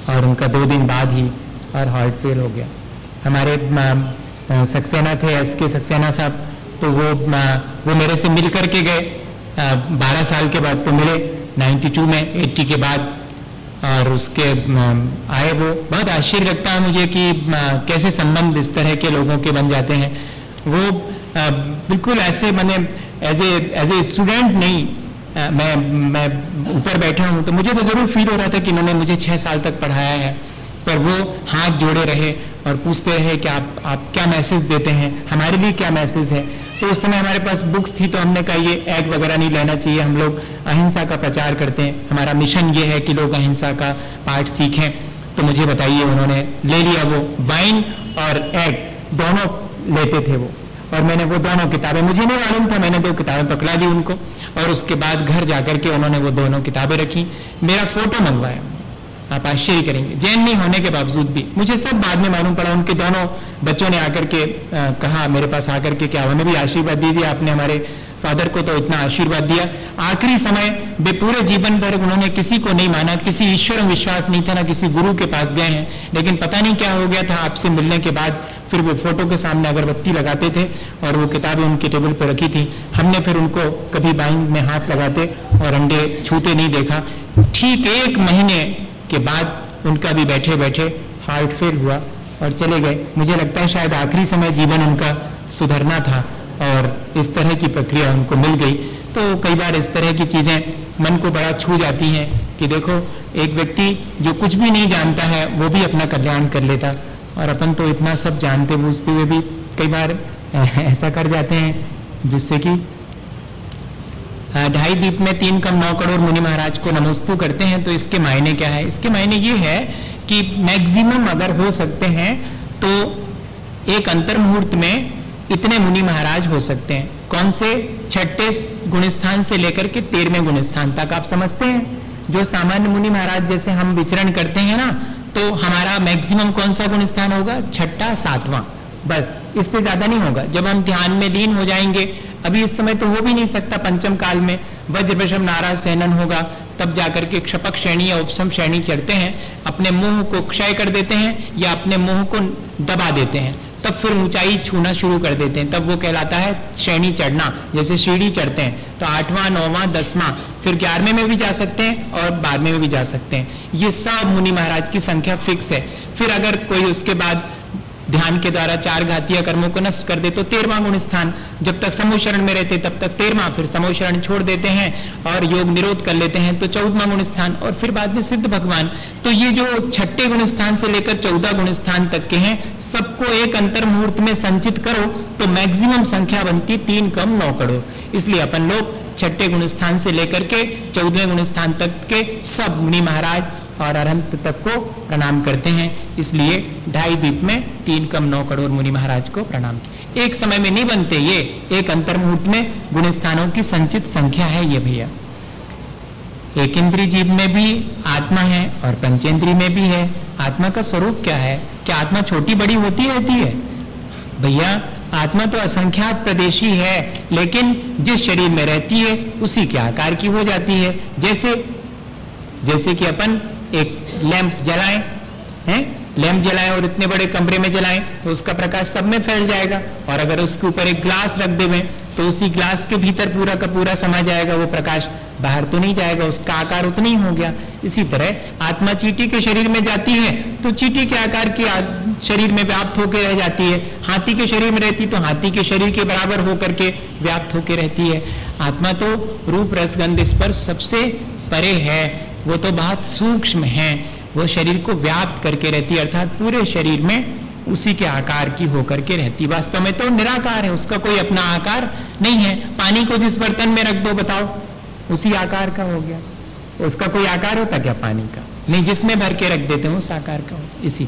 और उनका दो दिन बाद ही और हार्ट फेल हो गया। हमारे सक्सेना थे, एस के सक्सेना साहब, तो वो वो मेरे से मिल करके गए, बारह साल के बाद तो मिले बानवे में, अस्सी के बाद, और उसके आए। वो बहुत आश्चर्य लगता है मुझे कि कैसे संबंध इस तरह के लोगों के बन जाते हैं। वो बिल्कुल ऐसे, मैंने as a as a student नहीं, मैं मैं ऊपर बैठा हूं तो मुझे तो जरूर फील हो रहा था कि इन्होंने मुझे छह साल तक पढ़ाया है, पर वो हाथ जोड़े रहे और पूछते रहे कि आप आप क्या मैसेज देते हैं, हमारे लिए क्या मैसेज है। तो उस समय हमारे पास बुक्स थी, तो हमने कहा ये एग वगैरह नहीं लेना चाहिए, हम लोग अहिंसा का प्रचार करते हैं, हमारा मिशन ये है कि लोग अहिंसा का पाठ सीखें। तो मुझे बताइए, उन्होंने ले लिया वो वाइन और एग दोनों लेते थे वो, और मैंने वो दोनों किताबें, मुझे नहीं मालूम था, मैंने दो किताबें पकड़ा दी उनको, और उसके बाद घर जाकर के उन्होंने वो दोनों किताबें रखी, मेरा फोटो मंगवाया। आप आश्चर्य करेंगे, जैन नहीं होने के बावजूद भी मुझे सब बाद में मालूम पड़ा। उनके दोनों बच्चों ने आकर के आ, कहा मेरे पास आकर के, क्या हमें भी आशीर्वाद दीजिए, आपने हमारे फादर को तो इतना आशीर्वाद दिया। आखिरी समय वे पूरे जीवन भर उन्होंने किसी को नहीं माना, किसी ईश्वर में विश्वास नहीं था, ना किसी गुरु के पास गए हैं, लेकिन पता नहीं क्या हो गया था, आपसे मिलने के बाद फिर वो फोटो के सामने अगरबत्ती लगाते थे और वो किताबें उनकी टेबल पर रखी थी। हमने फिर उनको कभी बाइंग में हाथ लगाते और अंडे छूते नहीं देखा। ठीक एक महीने के बाद उनका भी बैठे बैठे हार्ट फेल हुआ और चले गए। मुझे लगता है शायद आखिरी समय जीवन उनका सुधरना था और इस तरह की प्रक्रिया उनको मिल गई। तो कई बार इस तरह की चीजें मन को बड़ा छू जाती हैं कि देखो, एक व्यक्ति जो कुछ भी नहीं जानता है वो भी अपना कल्याण कर लेता, और अपन तो इतना सब जानते बूझते हुए भी कई बार ऐसा कर जाते हैं जिससे कि ढाई दीप में तीन कम नौ करोड़ मुनि महाराज को नमोस्तु करते हैं। तो इसके मायने क्या है? इसके मायने ये है कि मैक्सिमम अगर हो सकते हैं तो एक अंतर मुहूर्त में इतने मुनि महाराज हो सकते हैं। कौन से? छठे गुणस्थान से लेकर के तेरहवें गुणस्थान तक। आप समझते हैं, जो सामान्य मुनि महाराज जैसे हम विचरण करते हैं ना, तो हमारा मैक्सिमम कौन सा गुणस्थान होगा? छठा, सातवां, बस, इससे ज्यादा नहीं होगा। जब हम ध्यान में लीन हो जाएंगे, अभी इस समय तो हो भी नहीं सकता, पंचम काल में वज्र वृषभ नाराज सहनन होगा, तब जाकर के क्षपक श्रेणी या उपसम श्रेणी चढ़ते हैं, अपने मोह को क्षय कर देते हैं या अपने मोह को दबा देते हैं, तब फिर ऊंचाई छूना शुरू कर देते हैं, तब वो कहलाता है श्रेणी चढ़ना। जैसे सीढ़ी चढ़ते हैं तो आठवां, नौवां, दसवां, फिर ग्यारहवें में भी जा सकते हैं और बारहवें में भी जा सकते हैं। ये सब मुनि महाराज की संख्या फिक्स है। फिर अगर कोई उसके बाद ध्यान के द्वारा चार घातीय कर्मों को नष्ट कर दे तो तेरहवां गुण स्थान, जब तक समूह शरण में रहते तब तक तेरहवां, फिर समूह शरण छोड़ देते हैं और योग निरोध कर लेते हैं तो चौदहवां गुण स्थान, और फिर बाद में सिद्ध भगवान। तो ये जो छठे गुण स्थान से लेकर चौदह गुण स्थान तक के हैं, सबको एक अंतर मुहूर्त में संचित करो तो मैक्सिमम संख्या बनती तीन कम नौ करोड़। इसलिए अपन लोग छठे गुण स्थान से लेकर के चौदहवें गुण स्थान तक के सब मुनि महाराज और अरहंत तक को प्रणाम करते हैं। इसलिए ढाई द्वीप में तीन कम नौ करोड़ मुनि महाराज को प्रणाम। एक समय में नहीं बनते ये, एक अंतर मुहूर्त में गुण स्थानों की संचित संख्या है ये भैया। एक इंद्रिय जीव में भी आत्मा है और पंचेंद्रिय में भी है। आत्मा का स्वरूप क्या है? क्या आत्मा छोटी बड़ी होती रहती है? भैया, आत्मा तो असंख्यात प्रदेशी है, लेकिन जिस शरीर में रहती है उसी के आकार की हो जाती है। जैसे जैसे कि अपन एक लैंप जलाएं, हैं? लैंप जलाएं और इतने बड़े कमरे में जलाएं तो उसका प्रकाश सब में फैल जाएगा, और अगर उसके ऊपर एक ग्लास रख देवें तो उसी ग्लास के भीतर पूरा का पूरा समा जाएगा, वो प्रकाश बाहर तो नहीं जाएगा, उसका आकार उतना ही हो गया। इसी तरह आत्मा चींटी के शरीर में जाती है तो चींटी के आकार की शरीर में व्याप्त होकर रह जाती है। हाथी के शरीर में रहती तो हाथी के शरीर के बराबर होकर के व्याप्त होकर रहती है। आत्मा तो रूप रस गंध स्पर्श सबसे परे है, वो तो बहुत सूक्ष्म है, वो शरीर को व्याप्त करके रहती है, अर्थात पूरे शरीर में उसी के आकार की होकर के रहती। वास्तव में तो निराकार है, उसका कोई अपना आकार नहीं है। पानी को जिस बर्तन में रख दो, बताओ, उसी आकार का हो गया। उसका कोई आकार होता क्या पानी का? नहीं, जिसमें भर के रख देते हैं उस आकार का हो। इसी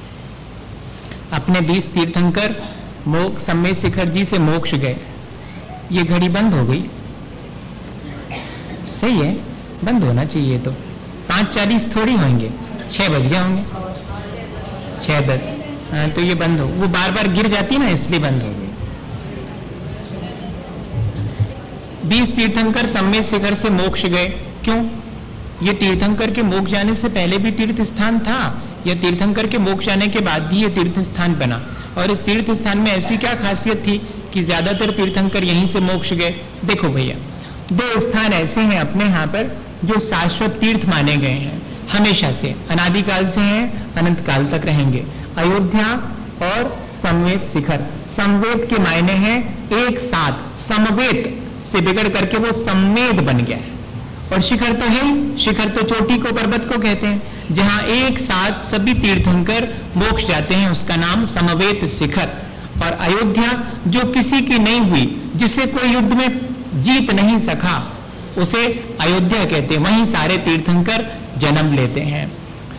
तरह अपने बीस तीर्थंकर मोक्ष सम्मेद शिखर जी से मोक्ष गए। ये घड़ी बंद हो गई, सही है, बंद होना चाहिए। तो पांच चालीस थोड़ी होंगे, छह बज गए होंगे, छह दस। हाँ, तो ये बंद हो, वो बार बार गिर जाती ना, इसलिए बंद हो गई। बीस तीर्थंकर सम्मेद शिखर से मोक्ष गए। क्यों? ये तीर्थंकर के मोक्ष जाने से पहले भी तीर्थ स्थान था या तीर्थंकर के मोक्ष जाने के बाद भी ये तीर्थ स्थान बना? और इस तीर्थ स्थान में ऐसी क्या खासियत थी कि ज्यादातर तीर्थंकर यहीं से मोक्ष गए? देखो भैया, दो स्थान ऐसे हैं अपने यहाँ पर जो शाश्वत तीर्थ माने गए हैं, हमेशा से, अनादिकाल से हैं, अनंत काल तक रहेंगे। अयोध्या और समवेत शिखर। समवेत के मायने हैं एक साथ, समवेत से बिगड़ करके वो सम्मेद बन गया है। और शिखर तो है ही, शिखर तो चोटी को, पर्वत को कहते हैं, जहां एक साथ सभी तीर्थंकर मोक्ष जाते हैं, उसका नाम समवेत शिखर। और अयोध्या जो किसी की नहीं हुई, जिसे कोई युद्ध में जीत नहीं सका, उसे अयोध्या कहते हैं, वहीं सारे तीर्थंकर जन्म लेते हैं।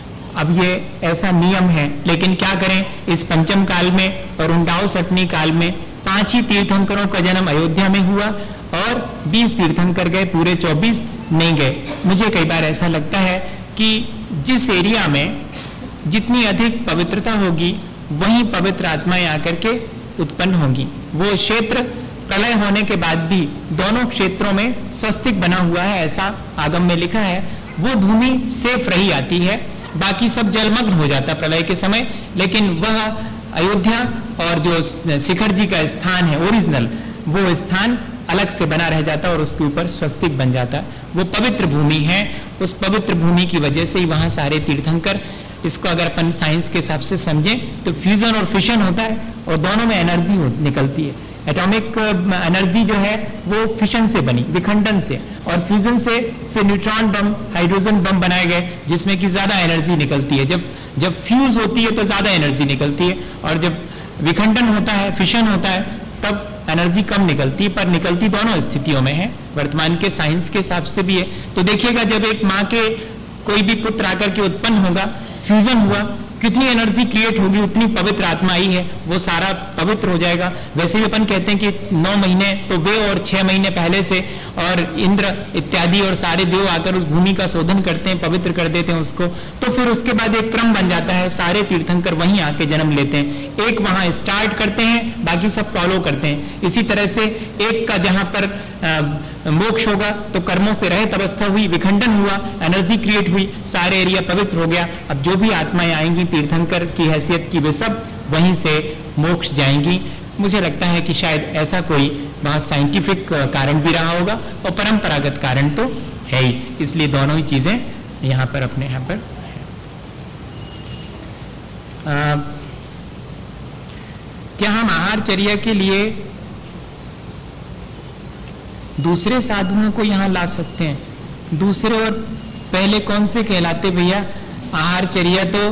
अब ये ऐसा नियम है, लेकिन क्या करें, इस पंचम काल में और उंडाव सतनी काल में पांच ही तीर्थंकरों का जन्म अयोध्या में हुआ और बीस तीर्थंकर गए, पूरे चौबीस नहीं गए। मुझे कई बार ऐसा लगता है कि जिस एरिया में जितनी अधिक पवित्रता होगी, वहीं पवित्र आत्माएं आकर के उत्पन्न होंगी। वो क्षेत्र प्रलय होने के बाद भी दोनों क्षेत्रों में स्वस्तिक बना हुआ है, ऐसा आगम में लिखा है। वो भूमि सेफ रही आती है, बाकी सब जलमग्न हो जाता प्रलय के समय, लेकिन वह अयोध्या और जो शिखर जी का स्थान है ओरिजिनल, वो स्थान अलग से बना रह जाता और उसके ऊपर स्वस्तिक बन जाता। वो पवित्र भूमि है, उस पवित्र भूमि की वजह से ही वहां सारे तीर्थंकर, इसको अगर अपन साइंस के हिसाब से समझें तो फ्यूजन और फिशन होता है और दोनों में एनर्जी निकलती है। एटॉमिक एनर्जी जो है वो फिशन से बनी, विखंडन से, और फ्यूजन से फिर न्यूट्रॉन बम, हाइड्रोजन बम बनाए गए जिसमें कि ज्यादा एनर्जी निकलती है। जब जब फ्यूज होती है तो ज्यादा एनर्जी निकलती है, और जब विखंडन होता है, फिशन होता है, तब एनर्जी कम निकलती है, पर निकलती दोनों स्थितियों में है। वर्तमान के साइंस के हिसाब से भी है। तो देखिएगा, जब एक मां के कोई भी पुत्र आकर के उत्पन्न होगा, फ्यूजन हुआ, कितनी एनर्जी क्रिएट होगी, उतनी पवित्र आत्मा आई है, वो सारा पवित्र हो जाएगा। वैसे भी अपन कहते हैं कि नौ महीने तो वे और छह महीने पहले से, और इंद्र इत्यादि और सारे देव आकर उस भूमि का शोधन करते हैं, पवित्र कर देते हैं उसको। तो फिर उसके बाद एक क्रम बन जाता है, सारे तीर्थंकर वहीं आके जन्म लेते हैं। एक वहां स्टार्ट करते हैं, बाकी सब फॉलो करते हैं। इसी तरह से एक का जहां पर आ, मोक्ष होगा तो कर्मों से रहित अवस्था हुई, विखंडन हुआ, एनर्जी क्रिएट हुई, सारे एरिया पवित्र हो गया। अब जो भी आत्माएं आएंगी तीर्थंकर की हैसियत की, वे सब वहीं से मोक्ष जाएंगी। मुझे लगता है कि शायद ऐसा कोई बहुत साइंटिफिक कारण भी रहा होगा, और परंपरागत कारण तो है ही, इसलिए दोनों ही चीजें यहां पर अपने यहां पर आ, क्या हम आहारचर्या के लिए दूसरे साधुओं को यहां ला सकते हैं? दूसरे और पहले कौन से कहलाते भैया? आहारचर्या तो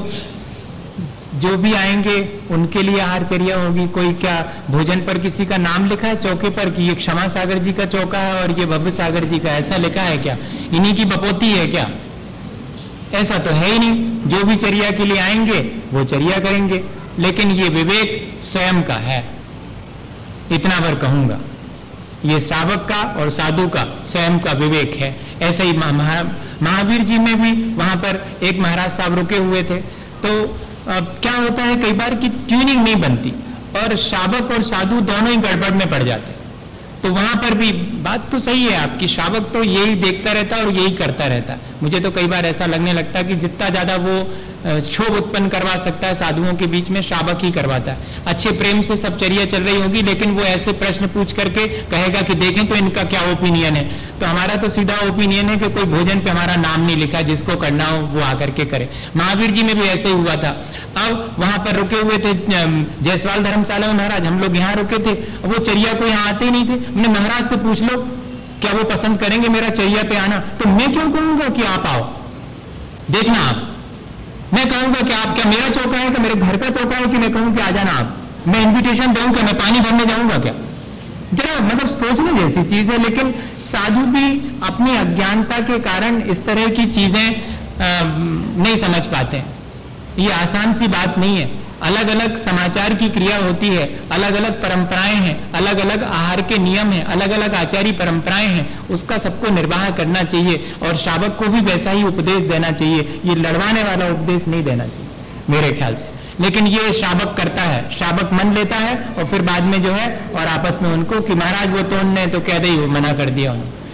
जो भी आएंगे उनके लिए आहारचर्या होगी। कोई क्या भोजन पर किसी का नाम लिखा है चौके पर कि ये क्षमा सागर जी का चौका है और ये भव्य सागर जी का, ऐसा लिखा है क्या? इन्हीं की बपोती है क्या? ऐसा तो है ही नहीं। जो भी चर्या के लिए आएंगे वो चर्या करेंगे, लेकिन ये विवेक स्वयं का है, इतना भर कहूंगा। ये श्रावक का और साधु का स्वयं का विवेक है। ऐसे ही महा, महावीर जी में भी वहां पर एक महाराज साहब रुके हुए थे, तो अब क्या होता है कई बार कि ट्यूनिंग नहीं बनती और श्रावक और साधु दोनों ही गड़बड़ में पड़ जाते। तो वहां पर भी बात तो सही है आपकी, श्रावक तो यही देखता रहता और यही करता रहता। मुझे तो कई बार ऐसा लगने लगता है कि जितना ज्यादा वो क्षोभ उत्पन्न करवा सकता है साधुओं के बीच में, श्रावक ही करवाता है। अच्छे प्रेम से सब चर्या चल रही होगी, लेकिन वो ऐसे प्रश्न पूछ करके कहेगा कि देखें तो इनका क्या ओपिनियन है। तो हमारा तो सीधा ओपिनियन है कि कोई भोजन पे हमारा नाम नहीं लिखा, जिसको करना हो वो आकर के करे। महावीर जी में भी ऐसे ही हुआ था। अब वहां पर रुके हुए थे जयसवाल धर्मशाला में महाराज, हम लोग यहाँ रुके थे, वो चर्या को यहाँ आते ही नहीं थे। हमने महाराज से पूछ लो क्या वो पसंद करेंगे मेरा चर्या पे आना? तो मैं क्यों कहूंगा कि आप आओ, देखना आप। मैं कहूंगा कि आप, क्या मेरा चौका है कि मेरे घर का चौका है कि मैं कहूं कि आ जाना आप? मैं इन्विटेशन दूंगा, मैं पानी भरने जाऊंगा क्या? जरा मतलब सोचने जैसी चीज है। लेकिन साधु भी अपनी अज्ञानता के कारण इस तरह की चीजें नहीं समझ पाते। ये आसान सी बात नहीं है। अलग अलग समाचार की क्रिया होती है, अलग अलग परंपराएं हैं, अलग अलग आहार के नियम हैं, अलग अलग आचारी परंपराएं हैं, उसका सबको निर्वाह करना चाहिए और श्रावक को भी वैसा ही उपदेश देना चाहिए। ये लड़वाने वाला उपदेश नहीं देना चाहिए मेरे ख्याल से। लेकिन ये श्रावक करता है, श्रावक मन लेता है और फिर बाद में जो है और आपस में उनको कि महाराज वो तो उनने तो कह दी, वो मना कर दिया उन्होंने।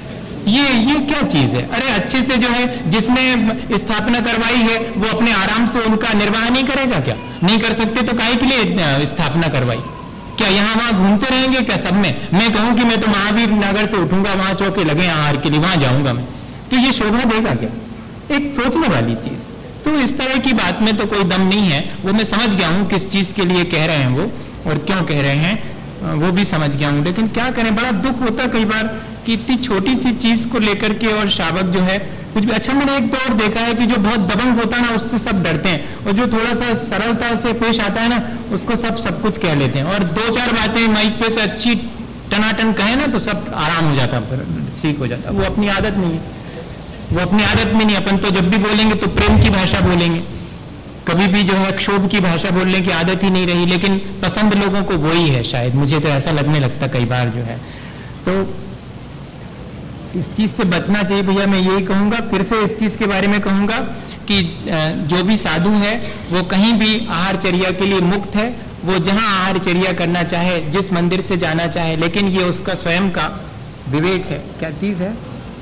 ये ये क्या चीज है? अरे अच्छे से जो है जिसने स्थापना करवाई है वो अपने आराम से उनका निर्वाह नहीं करेगा क्या? नहीं कर सकते तो काहे के लिए स्थापना करवाई? क्या यहां वहां घूमते रहेंगे क्या सब में? मैं कहूं कि मैं तो महावीर नगर से उठूंगा, वहां चौके लगे आहार के लिए, वहां जाऊंगा मैं, तो ये शोभा देगा क्या? एक सोचने वाली चीज। तो इस तरह की बात में तो कोई दम नहीं है। वो मैं समझ गया हूं किस चीज के लिए कह रहे हैं वो और क्यों कह रहे हैं, वो भी समझ गया हूं। लेकिन क्या करें, बड़ा दुख होता कई बार कि इतनी छोटी सी चीज को लेकर के और शावक जो है कुछ भी। अच्छा, मैंने एक दौर देखा है कि जो बहुत दबंग होता है ना उससे सब डरते हैं, और जो थोड़ा सा सरलता से पेश आता है ना उसको सब सब कुछ कह लेते हैं, और दो चार बातें माइक पे से अच्छी टनाटन कहे ना तो सब आराम हो जाता, फिर ठीक हो जाता। वो अपनी आदत नहीं है, वो अपनी आदत में नहीं। अपन तो जब भी बोलेंगे तो प्रेम की भाषा बोलेंगे, कभी भी जो है क्षोभ की भाषा बोलने की आदत ही नहीं रही। लेकिन पसंद लोगों को वही है शायद, मुझे तो ऐसा लगने लगता कई बार जो है। तो इस चीज से बचना चाहिए भैया, मैं यही कहूंगा। फिर से इस चीज के बारे में कहूंगा कि जो भी साधु है वो कहीं भी आहारचर्या के लिए मुक्त है, वो जहां आहारचर्या करना चाहे, जिस मंदिर से जाना चाहे, लेकिन ये उसका स्वयं का विवेक है। क्या चीज है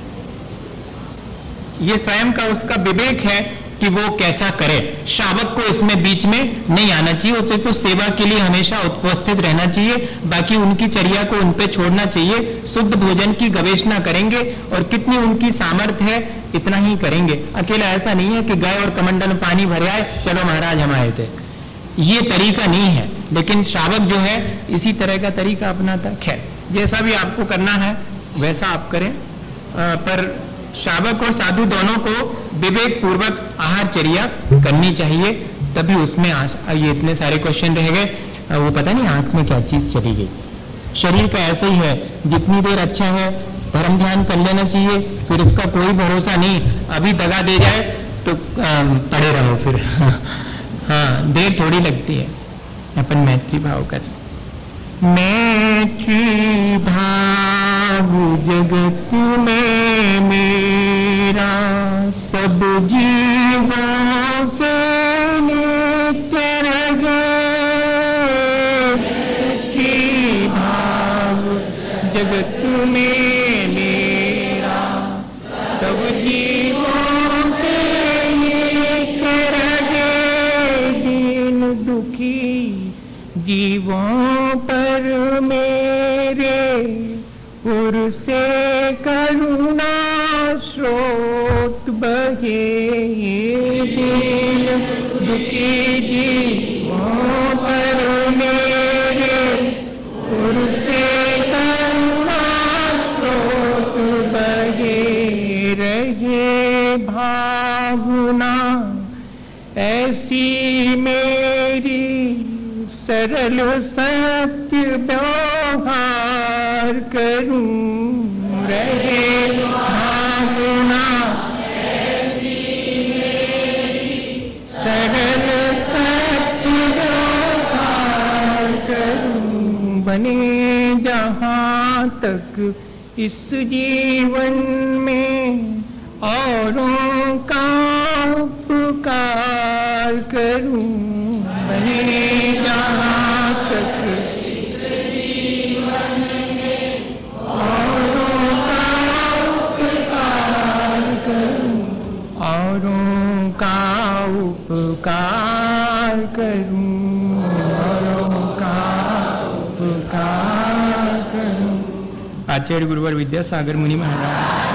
ये? स्वयं का उसका विवेक है कि वो कैसा करे। शावक को इसमें बीच में नहीं आना चाहिए, उसे तो सेवा के लिए हमेशा उपस्थित रहना चाहिए, बाकी उनकी चर्या को उन पे छोड़ना चाहिए। शुद्ध भोजन की गवेषणा करेंगे और कितनी उनकी सामर्थ्य है इतना ही करेंगे। अकेला ऐसा नहीं है कि गए और कमंडल में पानी भर आए, चलो महाराज हम आए थे, ये तरीका नहीं है। लेकिन श्रावक जो है इसी तरह का तरीका अपनाता है। खैर, जैसा भी आपको करना है वैसा आप करें, आ, पर श्रावक और साधु दोनों को विवेक पूर्वक आहारचर्या करनी चाहिए, तभी उसमें आशा। ये इतने सारे क्वेश्चन रह गए, वो पता नहीं आंख में क्या चीज चली गई। शरीर का ऐसा ही है, जितनी देर अच्छा है धर्म ध्यान कर लेना चाहिए, फिर इसका कोई भरोसा नहीं, अभी दगा दे जाए तो पड़े रहो फिर। हाँ, देर थोड़ी लगती है। अपन मैत्री भाव कर, मैत्री भाव जगत में मेरा सब जीवों से नित्य रहे। मैत्री भाव जगत में मेरा सब जीवों से नित्य रहे। दीन दुखी जीवों पर मेरे उर से करुणा स्रोत बहे। दीन दुखी जीवों पर मेरे उर से करुणा स्रोत बहे। रहे भावना ऐसी मेरी सरल सत्य व्यवहार करूं। रहे भावना ऐसी मेरी सरल सत्य व्यवहार करूं। बने जहां तक इस जीवन में औरों का उपकार करूं। बने जहां तक इस जीवन में औरों का उपकार करूं। औरों का उपकार करूं। औरों का उपकार करूं। आचार्य गुरुवर विद्यासागर मुनि महाराज।